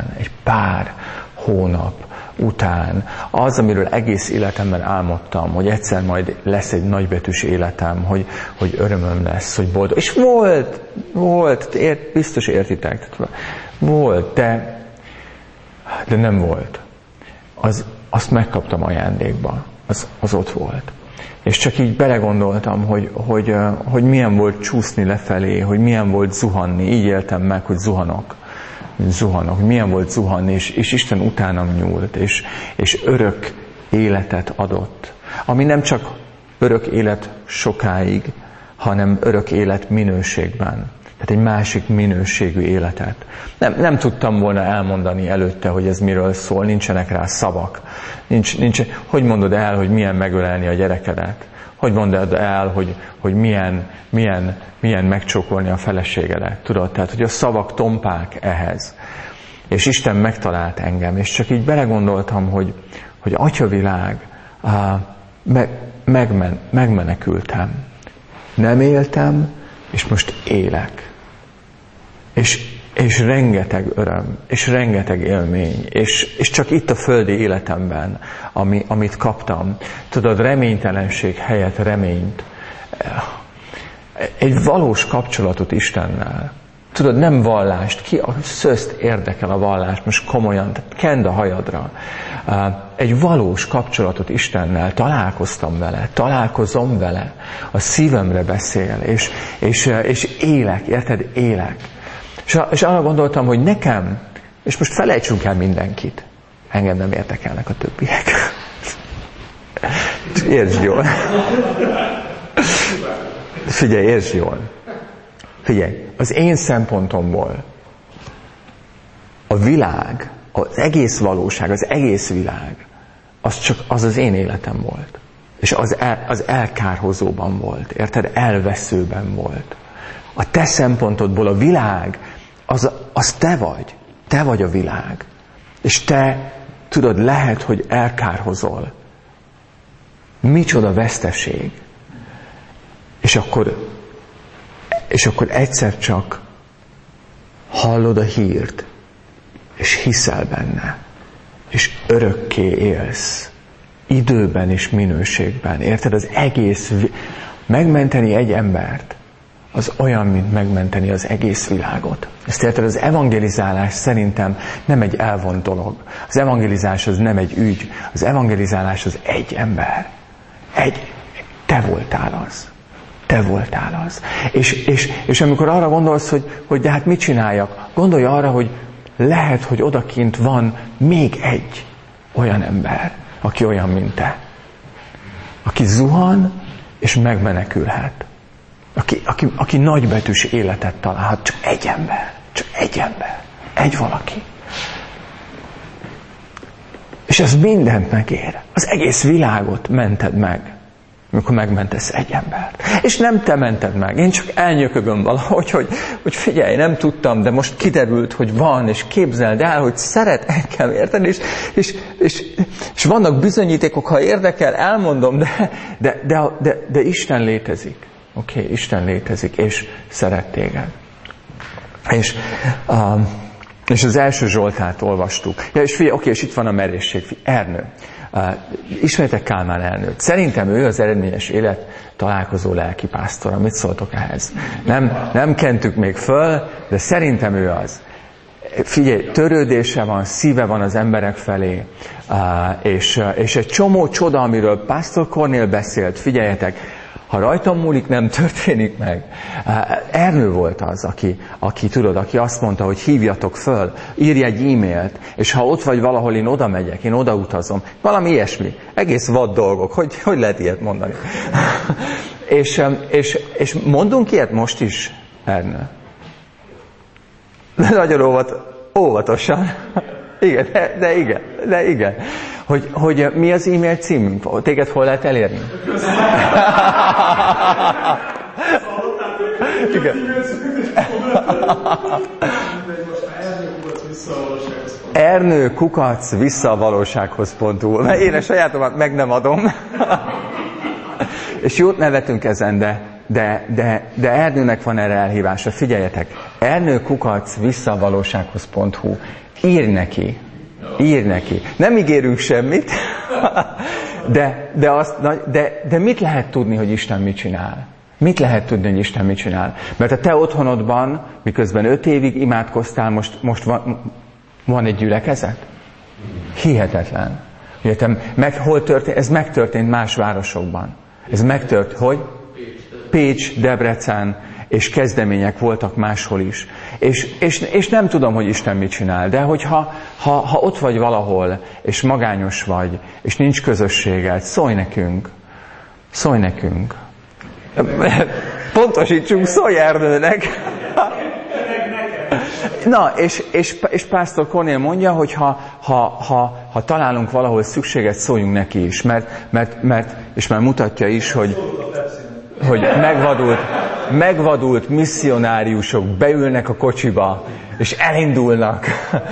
D: után. Az, amiről egész életemben álmodtam, hogy egyszer majd lesz egy nagybetűs életem, hogy örömöm lesz, hogy boldog. És volt, biztos értitek. Volt, de nem volt. Azt megkaptam ajándékba. Az ott volt. És csak így belegondoltam, hogy milyen volt csúszni lefelé, hogy milyen volt zuhanni. Így éltem meg, hogy zuhanok. Milyen volt zuhanni, és Isten utánam nyúlt, és örök életet adott. Ami nem csak örök élet sokáig, hanem örök élet minőségben. Tehát egy másik minőségű életet. Nem tudtam volna elmondani előtte, hogy ez miről szól, nincsenek rá szavak. Hogy mondod el, hogy milyen megölelni a gyerekedet? Hogy mondod el, hogy milyen megcsókolni a feleségedet? Tudod, tehát, hogy a szavak tompák ehhez. És Isten megtalált engem, és csak így belegondoltam, hogy atyavilág, megmenekültem. Nem éltem, és most élek. És rengeteg öröm, és rengeteg élmény, és csak itt a földi életemben, amit kaptam, tudod, reménytelenség helyett reményt, egy valós kapcsolatot Istennel. Tudod, nem vallást, ki a szözt érdekel a vallás, most komolyan, tehát kend a hajadra. Egy valós kapcsolatot Istennel, találkozom vele, a szívemre beszél, és élek, érted, élek. És arra gondoltam, hogy nekem, és most felejtsünk el mindenkit, engem nem érdekelnek a többiek. Értsd jól. Figyelj, értsd jól. Figyelj, az én szempontomból a világ, az egész valóság, az egész világ, az én életem volt. És az elkárhozóban volt, érted? Elveszőben volt. A te szempontodból a világ, az te vagy. Te vagy a világ. És te, tudod, lehet, hogy elkárhozol. Micsoda veszteség. És akkor egyszer csak hallod a hírt, és hiszel benne, és örökké élsz. Időben és minőségben. Érted? Az egész... Megmenteni egy embert, az olyan, mint megmenteni az egész világot. Ezt érted? Az evangelizálás szerintem nem egy elvont dolog. Az evangelizálás az nem egy ügy. Az evangelizálás az egy ember. Te voltál az. Te voltál az. És amikor arra gondolsz, hogy de hát mit csináljak? Gondolj arra, hogy lehet, hogy odakint van még egy olyan ember, aki olyan, mint te. Aki zuhan, és megmenekülhet. Aki nagybetűs életet találhat. Csak egy ember. Egy valaki. És ez mindent megér. Az egész világot mented meg, amikor megmentesz egy embert. És nem te mented meg. Én csak elnyökögöm valahogy, hogy figyelj, nem tudtam, de most kiderült, hogy van, és képzeld el, hogy szeret engem, érted? És vannak bizonyítékok, ha érdekel, elmondom, de Isten létezik. Oké, Isten létezik, és szeret téged. És az első Zsoltárt olvastuk. Ja, és figyelj, oké, és itt van a merészség. Ernő. Ismeritek Kálmán Ernőt. Szerintem ő az Eredményes Élet találkozó lelkipásztora. Mit szóltok ehhez? Nem kentük még föl, de szerintem ő az. Figyelj, törődése van, szíve van az emberek felé, és egy csomó csoda, amiről Pásztor Kornél beszélt, figyeljetek, ha rajtam múlik, nem történik meg. Ernő volt az, aki azt mondta, hogy hívjatok föl, írj egy e-mailt, és ha ott vagy valahol, én oda megyek, én oda utazom. Valami ilyesmi. Egész vad dolgok. Hogy lehet ilyet mondani? és mondunk ilyet most is, Ernő? De nagyon óvatosan. Igen, de igen. Hogy mi az e-mail címünk? Téged hol lehet elérni? Igen. Ernő@visszaavalósághoz.hu. Mert én a sajátomat meg nem adom. És jót nevetünk ezen, de Ernőnek van erre elhívása. Figyeljetek, Ernő@visszaavalósághoz.hu. Írj neki. Nem ígérünk semmit, de mit lehet tudni, hogy Isten mit csinál? Mit lehet tudni, hogy Isten mit csinál? Mert a te otthonodban, miközben 5 évig imádkoztál, most van egy gyülekezet? Hihetetlen. Hol történt? Ez megtörtént más városokban. Ez megtört, hogy? Pécs, Debrecen, és kezdemények voltak máshol is. És nem tudom, hogy Isten mit csinál, de hogyha ott vagy valahol, és magányos vagy, és nincs közösséged, szólj nekünk. Pontosítsunk, szólj Ernőnek. Na, és Pásztor Kornél mondja, hogy ha találunk valahol szükséget, szóljunk neki is, mert és már mutatja is, hogy megvadult misszionáriusok beülnek a kocsiba, és elindulnak.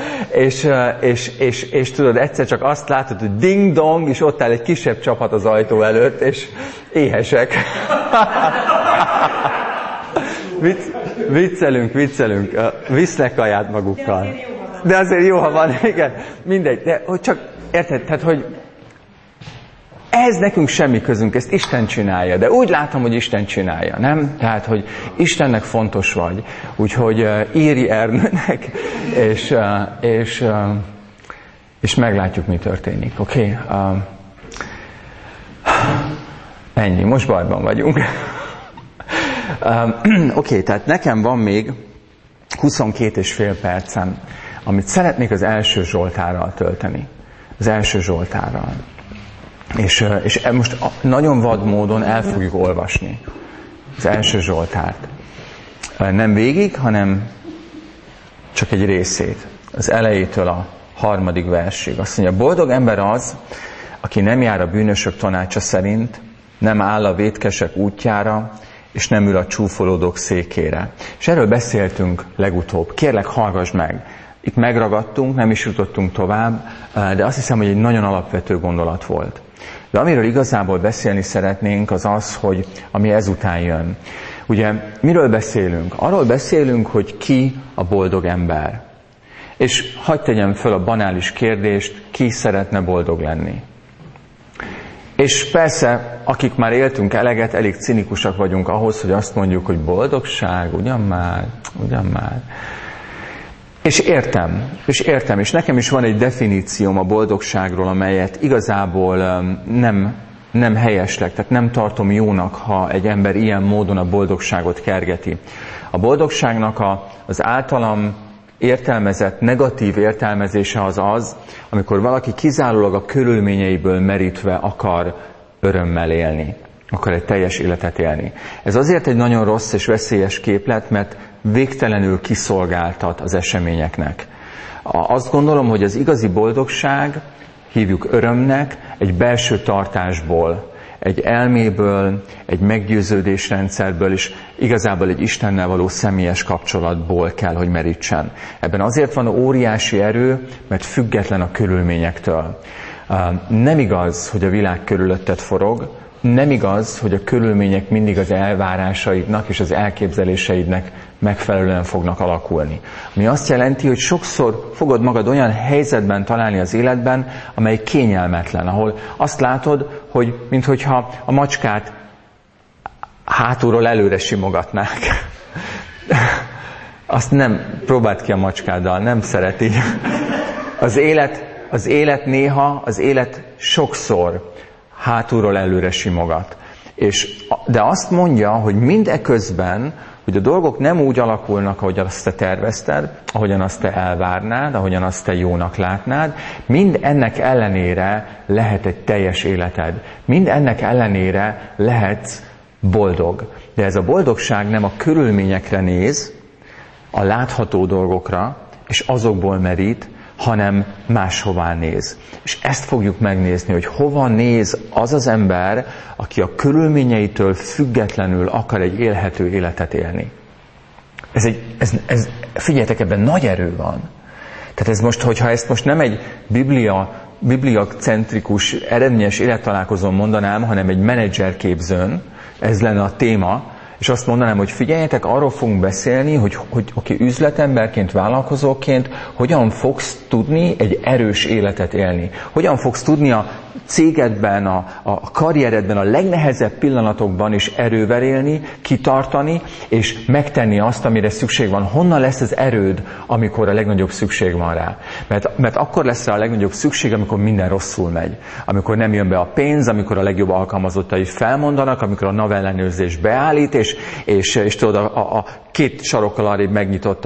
D: És tudod, egyszer csak azt látod, hogy ding-dong, és ott áll egy kisebb csapat az ajtó előtt, és éhesek. Viccelünk, visznek kaját magukkal. De azért jó, ha van, igen, mindegy. De hogy csak, érted, tehát, hogy ez nekünk semmi közünk, ezt Isten csinálja, de úgy látom, hogy Isten csinálja, nem? Tehát, hogy Istennek fontos vagy, úgyhogy írj Ernőnek, és meglátjuk, mi történik, oké? Ennyi, most bajban vagyunk. Oké, tehát nekem van még 22,5 percem, amit szeretnék az első Zsoltárral tölteni. Az első Zsoltárral. És most nagyon vad módon el fogjuk olvasni az első Zsoltárt. Nem végig, hanem csak egy részét. Az elejétől a 3. versig. Azt mondja, boldog ember az, aki nem jár a bűnösök tanácsa szerint, nem áll a vétkesek útjára, és nem ül a csúfolódók székére. És erről beszéltünk legutóbb. Kérlek, hallgass meg. Itt megragadtunk, nem is jutottunk tovább, de azt hiszem, hogy egy nagyon alapvető gondolat volt. De amiről igazából beszélni szeretnénk, az az, hogy ami ezután jön. Ugye, miről beszélünk? Arról beszélünk, hogy ki a boldog ember. És hadd tegyem föl a banális kérdést, ki szeretne boldog lenni. És persze, akik már éltünk eleget, elég cinikusak vagyunk ahhoz, hogy azt mondjuk, hogy boldogság, ugyan már. És értem, és nekem is van egy definícióm a boldogságról, amelyet igazából nem helyeslek, tehát nem tartom jónak, ha egy ember ilyen módon a boldogságot kergeti. A boldogságnak az általam értelmezett negatív értelmezése az, amikor valaki kizárólag a körülményeiből merítve akar örömmel élni, akar egy teljes életet élni. Ez azért egy nagyon rossz és veszélyes képlet, mert végtelenül kiszolgáltat az eseményeknek. Azt gondolom, hogy az igazi boldogság, hívjuk örömnek, egy belső tartásból, egy elméből, egy meggyőződésrendszerből, és igazából egy Istennel való személyes kapcsolatból kell, hogy merítsen. Ebben azért van óriási erő, mert független a körülményektől. Nem igaz, hogy a világ körülötted forog, nem igaz, hogy a körülmények mindig az elvárásaidnak és az elképzeléseidnek megfelelően fognak alakulni. Ami azt jelenti, hogy sokszor fogod magad olyan helyzetben találni az életben, amely kényelmetlen, ahol azt látod, hogy minthogyha a macskát hátulról előre simogatnák. Azt nem, próbáld ki a macskáddal, nem szereti. Az élet néha, az élet sokszor hátulról előre simogat. De azt mondja, hogy mindeközben, hogy a dolgok nem úgy alakulnak, ahogyan azt te tervezted, ahogyan azt te elvárnád, ahogyan azt te jónak látnád, mind ennek ellenére lehet egy teljes életed. Mind ennek ellenére lehetsz boldog. De ez a boldogság nem a körülményekre néz, a látható dolgokra, és azokból merít, hanem máshová néz. És ezt fogjuk megnézni, hogy hova néz az az ember, aki a körülményeitől függetlenül akar egy élhető életet élni. Figyeljetek, ebben nagy erő van. Tehát ez most, hogyha ezt most nem egy bibliacentrikus, eredményes élettalálkozón mondanám, hanem egy menedzserképzőn, ez lenne a téma, és azt mondanám, hogy figyeljetek, arról fogunk beszélni, hogy aki üzletemberként, vállalkozóként, hogyan fogsz tudni egy erős életet élni. Hogyan fogsz tudni a cégedben, a karrieredben, a legnehezebb pillanatokban is erővel élni, kitartani, és megtenni azt, amire szükség van. Honnan lesz az erőd, amikor a legnagyobb szükség van rá? Mert akkor lesz rá a legnagyobb szükség, amikor minden rosszul megy. Amikor nem jön be a pénz, amikor a legjobb alkalmazottai felmondanak, amikor a NAV ellenőrzés beállít, és tudod, a két sarokkal arrébb megnyitott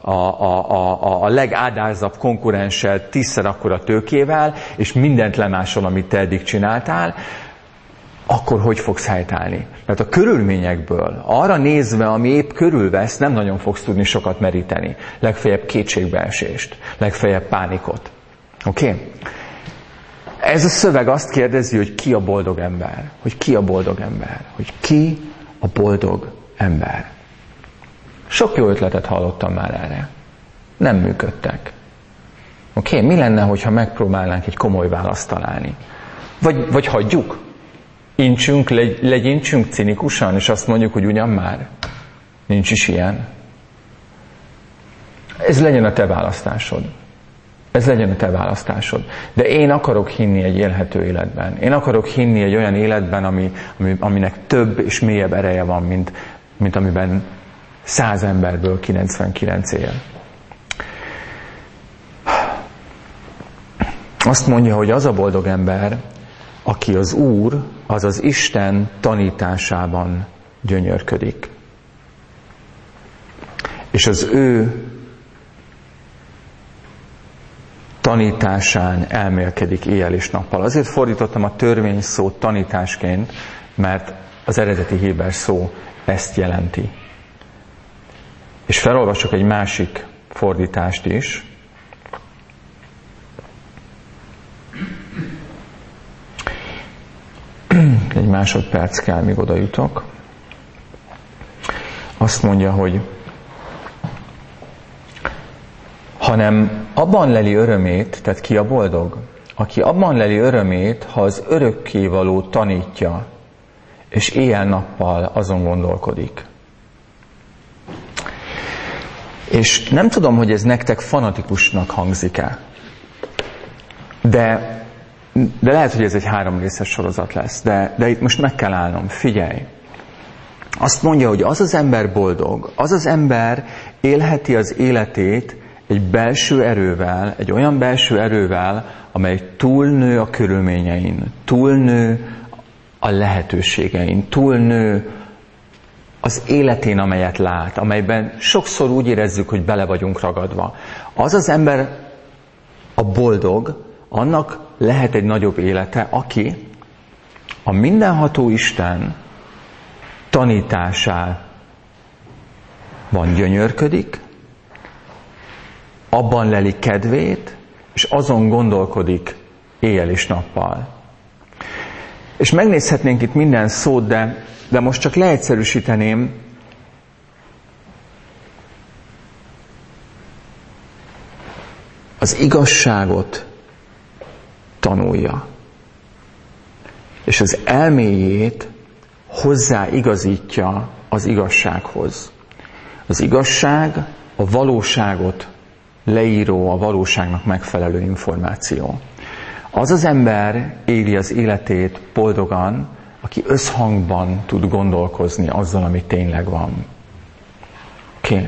D: a legádázabb konkurenssel 10-szer akkora tőkével, és mindent lemásol, amit te eddig csináltál, akkor hogy fogsz helytállni? Mert a körülményekből, arra nézve, ami épp körülvesz, nem nagyon fogsz tudni sokat meríteni. Legfeljebb kétségbeesést, legfeljebb pánikot. Oké? Ez a szöveg azt kérdezi, hogy ki a boldog ember? Hogy ki a boldog ember? Hogy ki a boldog ember? Sok jó ötletet hallottam már erre. Nem működtek. Oké? Mi lenne, hogyha megpróbálnánk egy komoly választ találni? Vagy hagyjuk? Legyintsünk cinikusan, és azt mondjuk, hogy ugyan már. Nincs is ilyen. Ez legyen a te választásod. Ez legyen a te választásod. De én akarok hinni egy élhető életben. Én akarok hinni egy olyan életben, aminek több és mélyebb ereje van, mint amiben 100 emberből 99 él. Azt mondja, hogy az a boldog ember, aki az Úr, azaz Isten tanításában gyönyörködik. És az ő tanításán elmélkedik éjjel és nappal. Azért fordítottam a törvény szót tanításként, mert az eredeti héber szó ezt jelenti. És felolvasok egy másik fordítást is. Egy másodperc kell, míg oda jutok. Azt mondja, hogy hanem abban leli örömét, tehát ki a boldog? Aki abban leli örömét, ha az örökkévaló tanítja, és éjjel-nappal azon gondolkodik. És nem tudom, hogy ez nektek fanatikusnak hangzik-e, de lehet, hogy ez egy 3 részes sorozat lesz. De itt most meg kell állnom. Figyelj! Azt mondja, hogy az az ember boldog, az az ember élheti az életét egy belső erővel, egy olyan belső erővel, amely túlnő a körülményein, túlnő a lehetőségein, túlnő az életén, amelyet lát, amelyben sokszor úgy érezzük, hogy bele vagyunk ragadva. Az az ember a boldog, annak lehet egy nagyobb élete, aki a mindenható Isten tanításában gyönyörködik, abban leli kedvét, és azon gondolkodik éjjel és nappal. És megnézhetnénk itt minden szót, de most csak leegyszerűsíteném. Az igazságot tanulja. és az elméjét hozzáigazítja az igazsághoz. Az igazság a valóságot leíró, a valóságnak megfelelő információ. Az az ember éli az életét boldogan, aki összhangban tud gondolkozni azzal, ami tényleg van. Oké?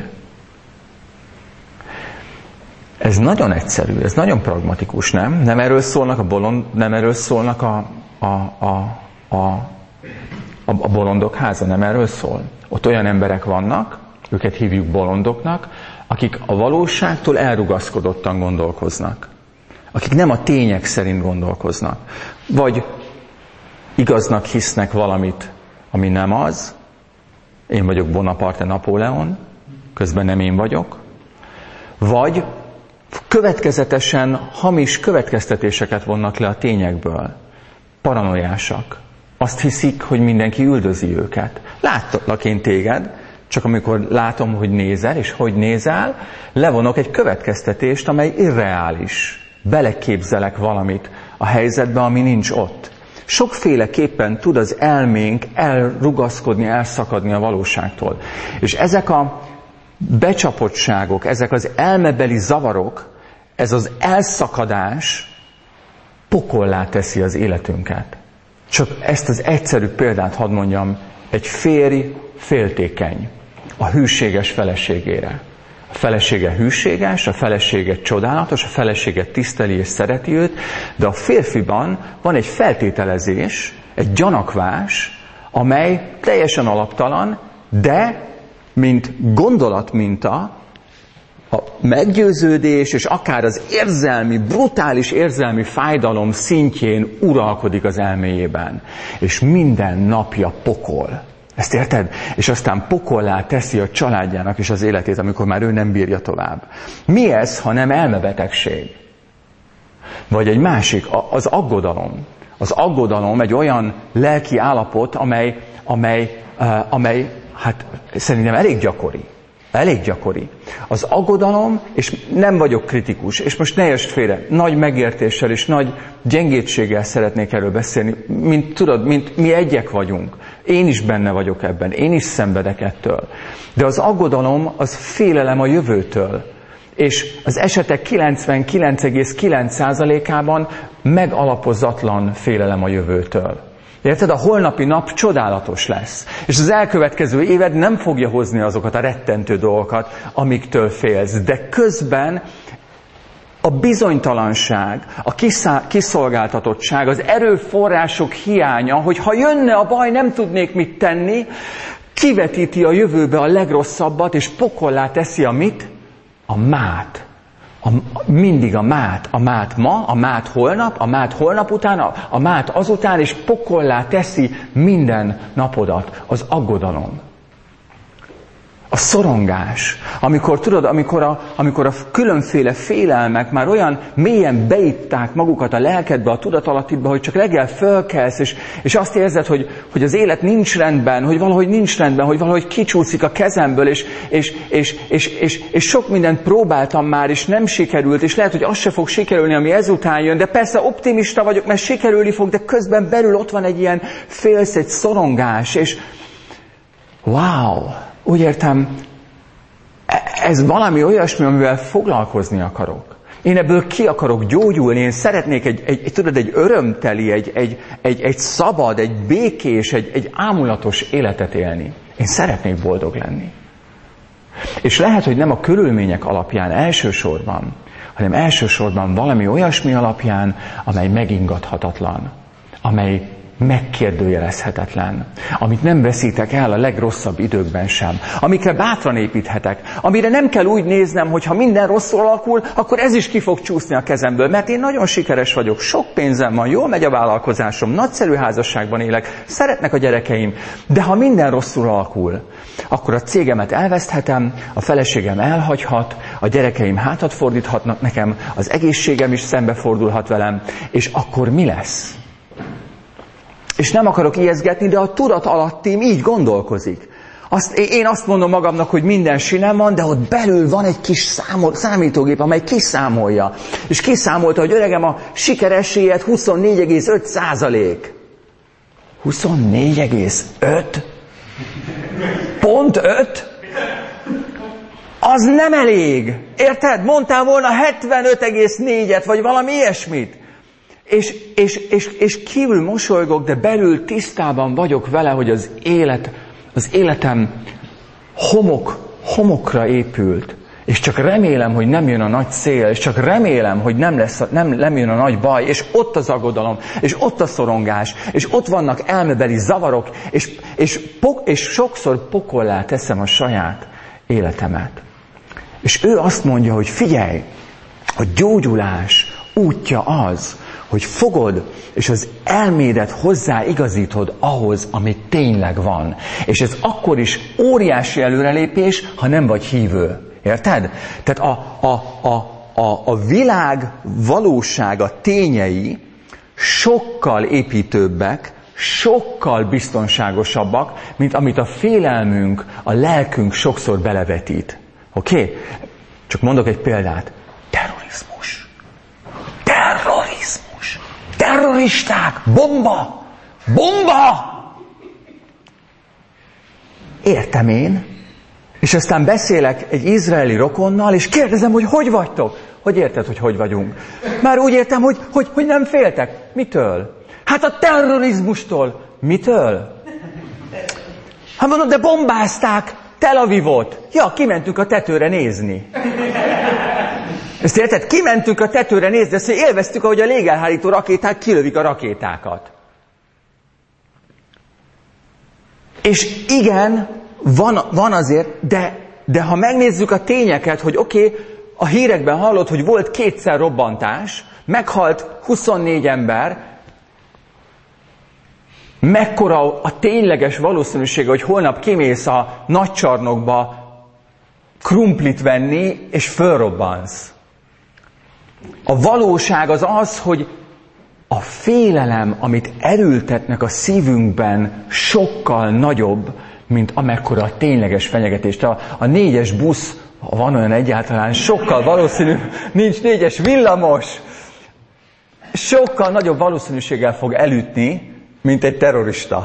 D: Ez nagyon egyszerű, ez nagyon pragmatikus, nem? Nem erről szólnak nem erről szólnak a bolondok háza, nem erről szól. Ott olyan emberek vannak, őket hívjuk bolondoknak, akik a valóságtól elrugaszkodottan gondolkoznak. Akik nem a tények szerint gondolkoznak. Vagy igaznak hisznek valamit, ami nem az. Én vagyok Bonaparte Napóleon, közben nem én vagyok. Vagy következetesen hamis következtetéseket vonnak le a tényekből. Paranoiásak. Azt hiszik, hogy mindenki üldözi őket. Láttalak én téged, csak amikor látom, hogy nézel, és hogy nézel, levonok egy következtetést, amely irreális. Beleképzelek valamit a helyzetbe, ami nincs ott. Sokféleképpen tud az elménk elrugaszkodni, elszakadni a valóságtól. És ezek a becsapottságok, ezek az elmebeli zavarok, ez az elszakadás pokollá teszi az életünket. Csak ezt az egyszerű példát hadd mondjam, egy férj féltékeny a hűséges feleségére. A felesége hűséges, a felesége csodálatos, a felesége tiszteli és szereti őt, de a férfiban van egy feltételezés, egy gyanakvás, amely teljesen alaptalan, de mint gondolatminta, a meggyőződés és akár az érzelmi, brutális érzelmi fájdalom szintjén uralkodik az elméjében. És minden napja pokol. Ezt érted? És aztán pokollá teszi a családjának is az életét, amikor már ő nem bírja tovább. Mi ez, ha nem elmebetegség? Vagy egy másik, az aggodalom. Az aggodalom egy olyan lelki állapot, amely hát szerintem elég gyakori. Elég gyakori. Az aggodalom, és nem vagyok kritikus, és most ne értsd félre, nagy megértéssel és nagy gyengétséggel szeretnék erről beszélni, mint mi egyek vagyunk. Én is benne vagyok ebben, én is szenvedek ettől. De az aggodalom az félelem a jövőtől. És az esetek 99,9%-ában megalapozatlan félelem a jövőtől. Érted? A holnapi nap csodálatos lesz. És az elkövetkező éved nem fogja hozni azokat a rettentő dolgokat, amiktől félsz. De közben a bizonytalanság, a kiszolgáltatottság, az erőforrások hiánya, hogy ha jönne a baj, nem tudnék mit tenni, kivetíti a jövőbe a legrosszabbat, és pokollá teszi a mit? A mát. Mindig a mát. A mát ma, a mát holnap, a mát holnap után, a mát azután, és pokollá teszi minden napodat. Az aggodalom. A szorongás. Amikor a különféle félelmek már olyan mélyen beitták magukat a lelkedbe, a tudatalattiba, hogy csak reggel fölkelsz, és azt érzed, hogy az élet nincs rendben, hogy valahogy nincs rendben, hogy valahogy kicsúszik a kezemből, és sok mindent próbáltam már, és nem sikerült, és lehet, hogy az se fog sikerülni, ami ezután jön, de persze optimista vagyok, mert sikerülni fog, de közben belül ott van egy ilyen félsz, egy szorongás, és wow! Úgy értem, ez valami olyasmi, amivel foglalkozni akarok. Én ebből ki akarok gyógyulni, én szeretnék egy örömteli, egy szabad, egy békés, egy ámulatos életet élni. Én szeretnék boldog lenni. És lehet, hogy nem a körülmények alapján elsősorban, hanem elsősorban valami olyasmi alapján, amely megingathatatlan, amely megkérdőjelezhetetlen, amit nem veszítek el a legrosszabb időkben sem, amikre bátran építhetek, amire nem kell úgy néznem, hogy ha minden rosszul alakul, akkor ez is ki fog csúszni a kezemből, mert én nagyon sikeres vagyok, sok pénzem van, jól megy a vállalkozásom, nagyszerű házasságban élek, szeretnek a gyerekeim, de ha minden rosszul alakul, akkor a cégemet elveszthetem, a feleségem elhagyhat, a gyerekeim hátat fordíthatnak nekem, az egészségem is szembefordulhat velem, és akkor mi lesz? És nem akarok ijeszgetni, de a tudat alattim így gondolkozik. Én azt mondom magamnak, hogy minden sinem van, de ott belül van egy kis számítógép, amely kiszámolja. És kiszámolta, hogy öregem, a siker esélyed 24,5%. 24,5? Pont 5? Az nem elég. Érted? Mondtál volna 75,4-et, vagy valami ilyesmit. És kívül mosolygok, de belül tisztában vagyok vele, hogy az életem homokra épült. És csak remélem, hogy nem jön a nagy szél, és csak remélem, hogy nem jön a nagy baj, és ott az aggodalom, és ott a szorongás, és ott vannak elmebeli zavarok, és sokszor pokollá teszem a saját életemet. És ő azt mondja, hogy figyelj, a gyógyulás útja az, hogy fogod, és az elmédet hozzáigazítod ahhoz, ami tényleg van. És ez akkor is óriási előrelépés, ha nem vagy hívő. Érted? Tehát a világ valósága, tényei sokkal építőbbek, sokkal biztonságosabbak, mint amit a félelmünk, a lelkünk sokszor belevetít. Oké? Csak mondok egy példát. Terrorizmus. Terrorizmus. Terroristák. Bomba. Bomba. Értem én. És aztán beszélek egy izraeli rokonnal, és kérdezem, hogy vagytok? Hogy érted, hogy vagyunk? Már úgy értem, hogy nem féltek. Mitől? Hát a terrorizmustól. Mitől? Hát mondom, de bombázták Tel Avivot. Ja, kimentünk a tetőre nézni. Ezt érted? Kimentünk a tetőre nézni, azt élveztük, ahogy a légelhárító rakéták kilövik a rakétákat. És igen, van azért, de ha megnézzük a tényeket, hogy oké, a hírekben hallod, hogy volt 2 robbantás, meghalt 24 ember, mekkora a tényleges valószínűsége, hogy holnap kimész a nagycsarnokba krumplit venni, és fölrobbansz. A valóság az, hogy a félelem, amit erőltetnek a szívünkben, sokkal nagyobb, mint amekkora a tényleges fenyegetés. A 4-es busz, ha van olyan egyáltalán, sokkal valószínű, nincs 4-es villamos, sokkal nagyobb valószínűséggel fog elütni, mint egy terrorista.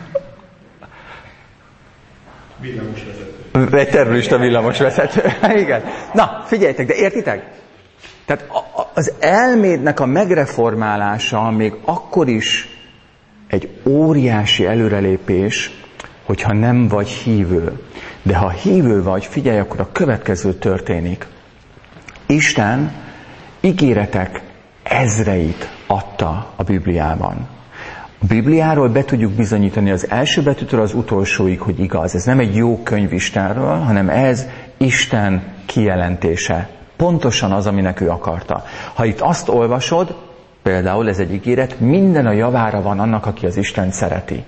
D: Villamosvezető. Egy terrorista villamosvezető. Igen. Na, figyeljetek, de értitek? Tehát az elmédnek a megreformálása még akkor is egy óriási előrelépés, hogyha nem vagy hívő. De ha hívő vagy, figyelj, akkor a következő történik. Isten ígéretek ezreit adta a Bibliában. A Bibliáról be tudjuk bizonyítani az első betűtől az utolsóig, hogy igaz. Ez nem egy jó könyv Istenről, hanem ez Isten kijelentése. Pontosan az, aminek ő akarta. Ha itt azt olvasod, például ez egy ígéret, minden a javára van annak, aki az Istent szereti.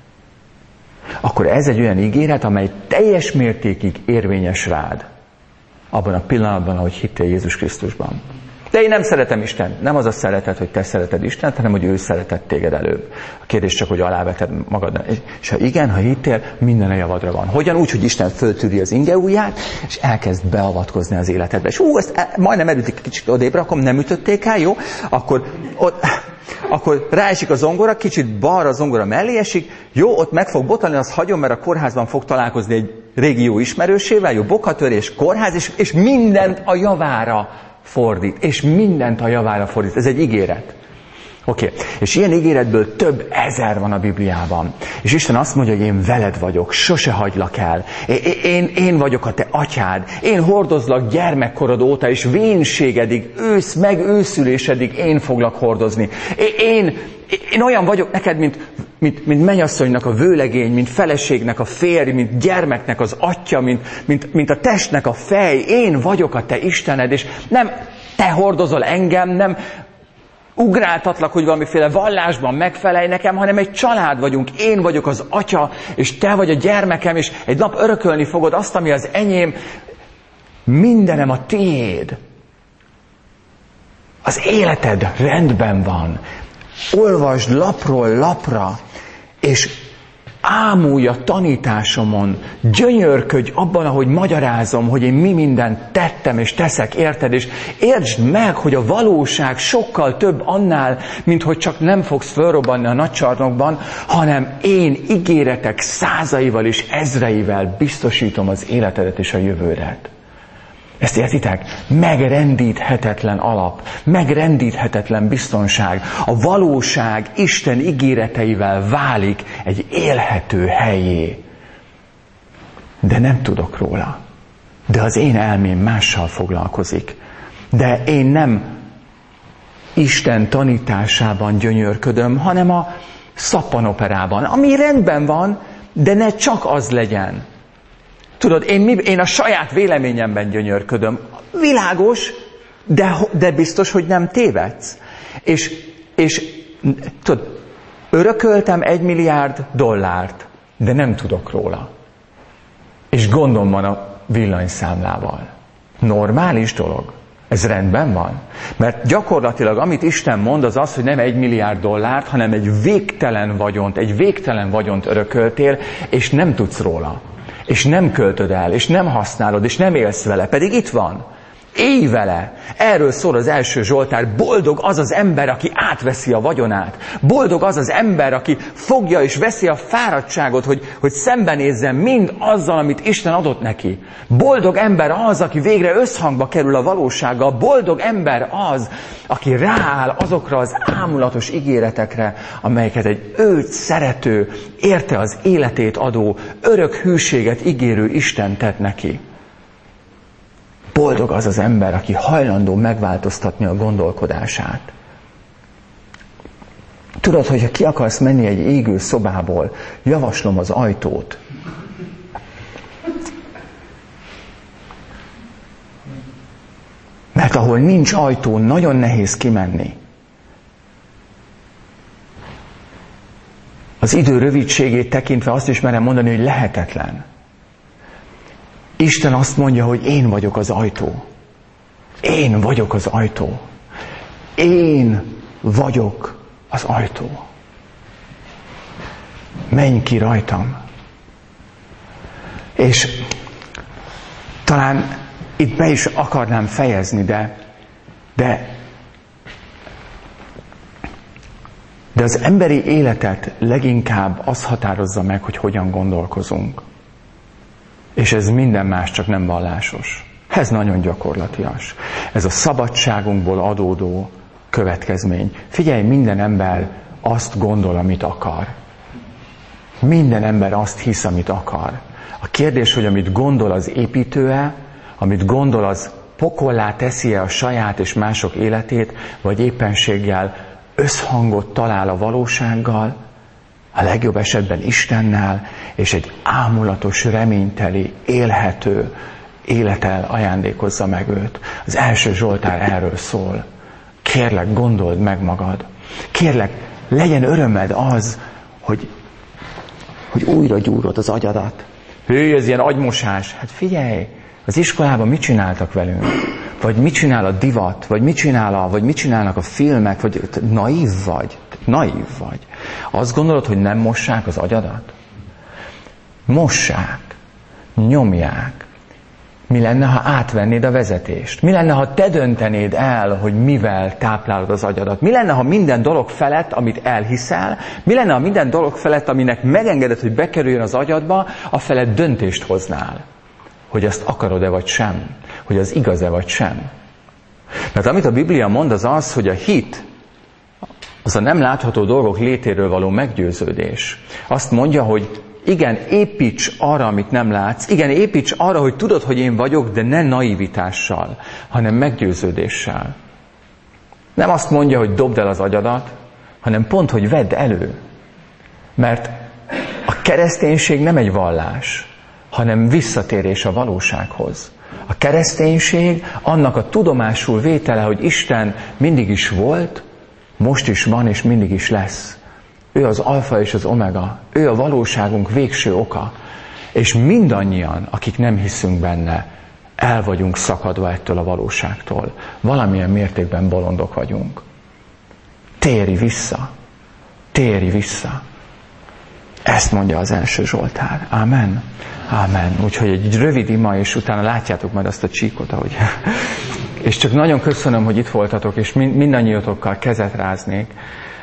D: Akkor ez egy olyan ígéret, amely teljes mértékig érvényes rád. Abban a pillanatban, ahogy hittél Jézus Krisztusban. De én nem szeretem Istent. Nem az a szeretet, hogy te szereted Istent, hanem hogy ő szeretett téged előbb. A kérdés csak, hogy aláveted magad. És ha igen, ha hittél, minden a javadra van. Hogyan? Úgy, hogy Isten föltűri az inge ujját, és elkezd beavatkozni az életedbe. És ezt majdnem elütik kicsit odébb rakom, nem ütötték el, jó? Akkor ráesik a zongora, kicsit balra a zongora mellé esik, jó, ott meg fog botlani, az hagyom, mert a kórházban fog találkozni egy régi jó ismerősével, jó, bokatörés, kórház, és mindent a javára fordít. És mindent a javára fordít. Ez egy ígéret. Oké. És ilyen ígéretből több ezer van a Bibliában. És Isten azt mondja, hogy én veled vagyok, sose hagylak el. Én vagyok a te atyád. Én hordozlak gyermekkorod óta, és vénségedig, megőszülésedig én foglak hordozni. Én olyan vagyok neked, mint mennyasszonynak a vőlegény, mint feleségnek a férj, mint gyermeknek az atya, mint a testnek a fej. Én vagyok a te Istened, és nem te hordozol engem, nem ugráltatlak, hogy valamiféle vallásban megfelelj nekem, hanem egy család vagyunk. Én vagyok az atya, és te vagy a gyermekem, és egy nap örökölni fogod azt, ami az enyém. Mindenem a tiéd. Az életed rendben van. Olvasd lapról lapra, és ámulj tanításomon, gyönyörködj abban, ahogy magyarázom, hogy én mi mindent tettem és teszek, érted? És értsd meg, hogy a valóság sokkal több annál, mint hogy csak nem fogsz fölrobbanni a nagycsarnokban, hanem én ígéretek százaival és ezreivel biztosítom az életedet és a jövődet. Ezt értitek? Megrendíthetetlen alap, megrendíthetetlen biztonság. A valóság Isten ígéreteivel válik egy élhető helyé. De nem tudok róla. De az én elmém mással foglalkozik. De én nem Isten tanításában gyönyörködöm, hanem a szappanoperában, ami rendben van, de ne csak az legyen. Tudod, én a saját véleményemben gyönyörködöm. Világos, de biztos, hogy nem tévedsz. És tudod, örököltem $1 milliárd, de nem tudok róla. És gondom van a villanyszámlával. Normális dolog. Ez rendben van. Mert gyakorlatilag, amit Isten mond, az az, hogy nem $1 milliárd, hanem egy végtelen vagyont örököltél, és nem tudsz róla. És nem költöd el, és nem használod, és nem élsz vele, pedig itt van. Élj vele! Erről szól az első Zsoltár. Boldog az az ember, aki átveszi a vagyonát. Boldog az az ember, aki fogja és veszi a fáradtságot, hogy szembenézzen mind azzal, amit Isten adott neki. Boldog ember az, aki végre összhangba kerül a valósággal. Boldog ember az, aki rááll azokra az ámulatos ígéretekre, amelyeket egy őt szerető, érte az életét adó, örök hűséget ígérő Isten tett neki. Boldog az az ember, aki hajlandó megváltoztatni a gondolkodását. Tudod, hogyha ki akarsz menni egy égő szobából, javaslom az ajtót. Mert ahol nincs ajtó, nagyon nehéz kimenni. Az idő rövidségét tekintve azt is merem mondani, hogy lehetetlen. Isten azt mondja, hogy én vagyok az ajtó. Én vagyok az ajtó. Én vagyok az ajtó. Menj ki rajtam. És talán itt be is akarnám fejezni, de az emberi életet leginkább az határozza meg, hogy hogyan gondolkozunk. És ez minden más, csak nem vallásos. Ez nagyon gyakorlatias. Ez a szabadságunkból adódó következmény. Figyelj, minden ember azt gondol, amit akar. Minden ember azt hisz, amit akar. A kérdés, hogy amit gondol, az építő-e, amit gondol, az pokollá teszi-e a saját és mások életét, vagy éppenséggel összhangot talál a valósággal, a legjobb esetben Istennel, és egy ámulatos, reményteli, élhető élettel ajándékozza meg őt. Az első Zsoltár erről szól. Kérlek, gondold meg magad. Kérlek, legyen örömed az, hogy újra gyúrod az agyadat. Ez ilyen agymosás. Hát figyelj, az iskolában mit csináltak velünk? Vagy mit csinál a divat? Vagy mit csinálnak a filmek? Vagy naív vagy? Naív vagy. Azt gondolod, hogy nem mossák az agyadat? Mossák. Nyomják. Mi lenne, ha átvennéd a vezetést? Mi lenne, ha te döntenéd el, hogy mivel táplálod az agyadat? Mi lenne, ha minden dolog felett, amit elhiszel, mi lenne, ha minden dolog felett, aminek megengeded, hogy bekerüljön az agyadba, a felett döntést hoznál? Hogy ezt akarod-e vagy sem? Hogy az igaz-e vagy sem? Mert amit a Biblia mond, az az, hogy a hit, az a nem látható dolgok létéről való meggyőződés. Azt mondja, hogy igen, építs arra, amit nem látsz. Igen, építs arra, hogy tudod, hogy én vagyok, de ne naivitással, hanem meggyőződéssel. Nem azt mondja, hogy dobd el az agyadat, hanem pont, hogy vedd elő. Mert a kereszténység nem egy vallás, hanem visszatérés a valósághoz. A kereszténység annak a tudomásul vétele, hogy Isten mindig is volt, most is van, és mindig is lesz. Ő az alfa és az omega. Ő a valóságunk végső oka. És mindannyian, akik nem hiszünk benne, el vagyunk szakadva ettől a valóságtól. Valamilyen mértékben bolondok vagyunk. Térj vissza. Térj vissza. Ezt mondja az első Zsoltár. Ámen. Ámen. Úgyhogy egy rövid ima, és utána látjátok majd azt a csíkot, ahogy... És csak nagyon köszönöm, hogy itt voltatok, és mindannyiótokkal kezet ráznék,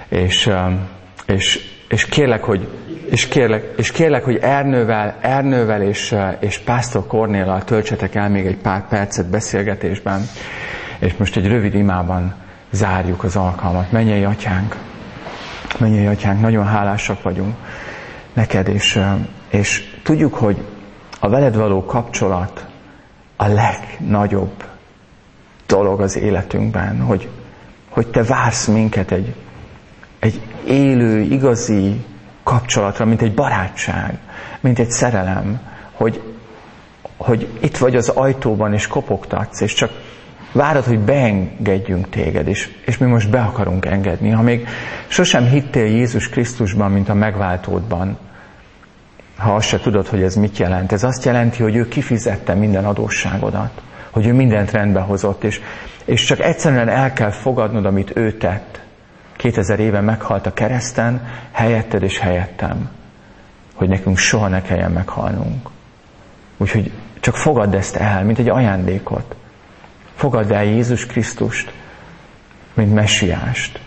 D: és kérlek, hogy Ernővel és Pásztor Kornéllal töltsetek el még egy pár percet beszélgetésben, és most egy rövid imában zárjuk az alkalmat. Mennyei Atyánk, nagyon hálásak vagyunk neked, és tudjuk, hogy a veled való kapcsolat a legnagyobb dolog az életünkben, hogy te vársz minket egy élő, igazi kapcsolatra, mint egy barátság, mint egy szerelem, hogy itt vagy az ajtóban, és kopogtatsz, és csak várod, hogy beengedjünk téged, és mi most be akarunk engedni. Ha még sosem hittél Jézus Krisztusban, mint a megváltódban, ha azt se tudod, hogy ez mit jelent, ez azt jelenti, hogy ő kifizette minden adósságodat, hogy ő mindent rendbe hozott, és csak egyszerűen el kell fogadnod, amit ő tett. 2000 éve meghalt a kereszten, helyetted és helyettem, hogy nekünk soha ne kelljen meghalnunk. Úgyhogy csak fogadd ezt el, mint egy ajándékot. Fogadd el Jézus Krisztust, mint messiást.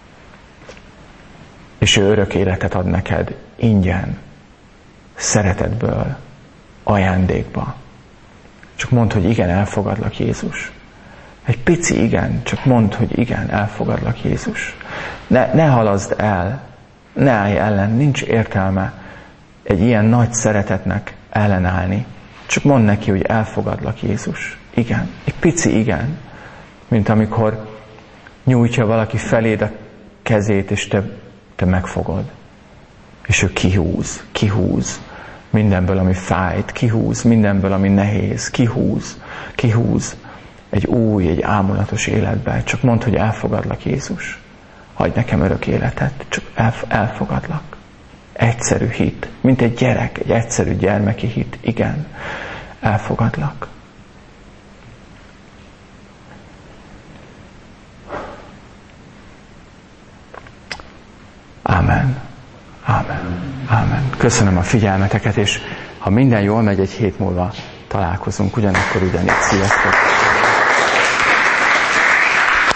D: És ő örök életet ad neked ingyen, szeretetből, ajándékba. Csak mondd, hogy igen, elfogadlak, Jézus. Egy pici igen, csak mondd, hogy igen, elfogadlak, Jézus. Ne halaszd el, ne állj ellen, nincs értelme egy ilyen nagy szeretetnek ellenállni. Csak mondd neki, hogy elfogadlak, Jézus. Igen, egy pici igen, mint amikor nyújtja valaki feléd a kezét, és te megfogod. És ő kihúz mindenből, ami fájt, kihúz mindenből, ami nehéz, kihúz egy ámulatos életbe. Csak mondd, hogy elfogadlak, Jézus. Hagyj nekem örök életet, csak elfogadlak. Egyszerű hit, mint egy gyerek, egy egyszerű gyermeki hit. Igen, elfogadlak. Ámen. Ámen. Ámen. Köszönöm a figyelmeteket, és ha minden jól megy, egy hét múlva találkozunk, ugyanakkor ugyanígy. Sziasztok!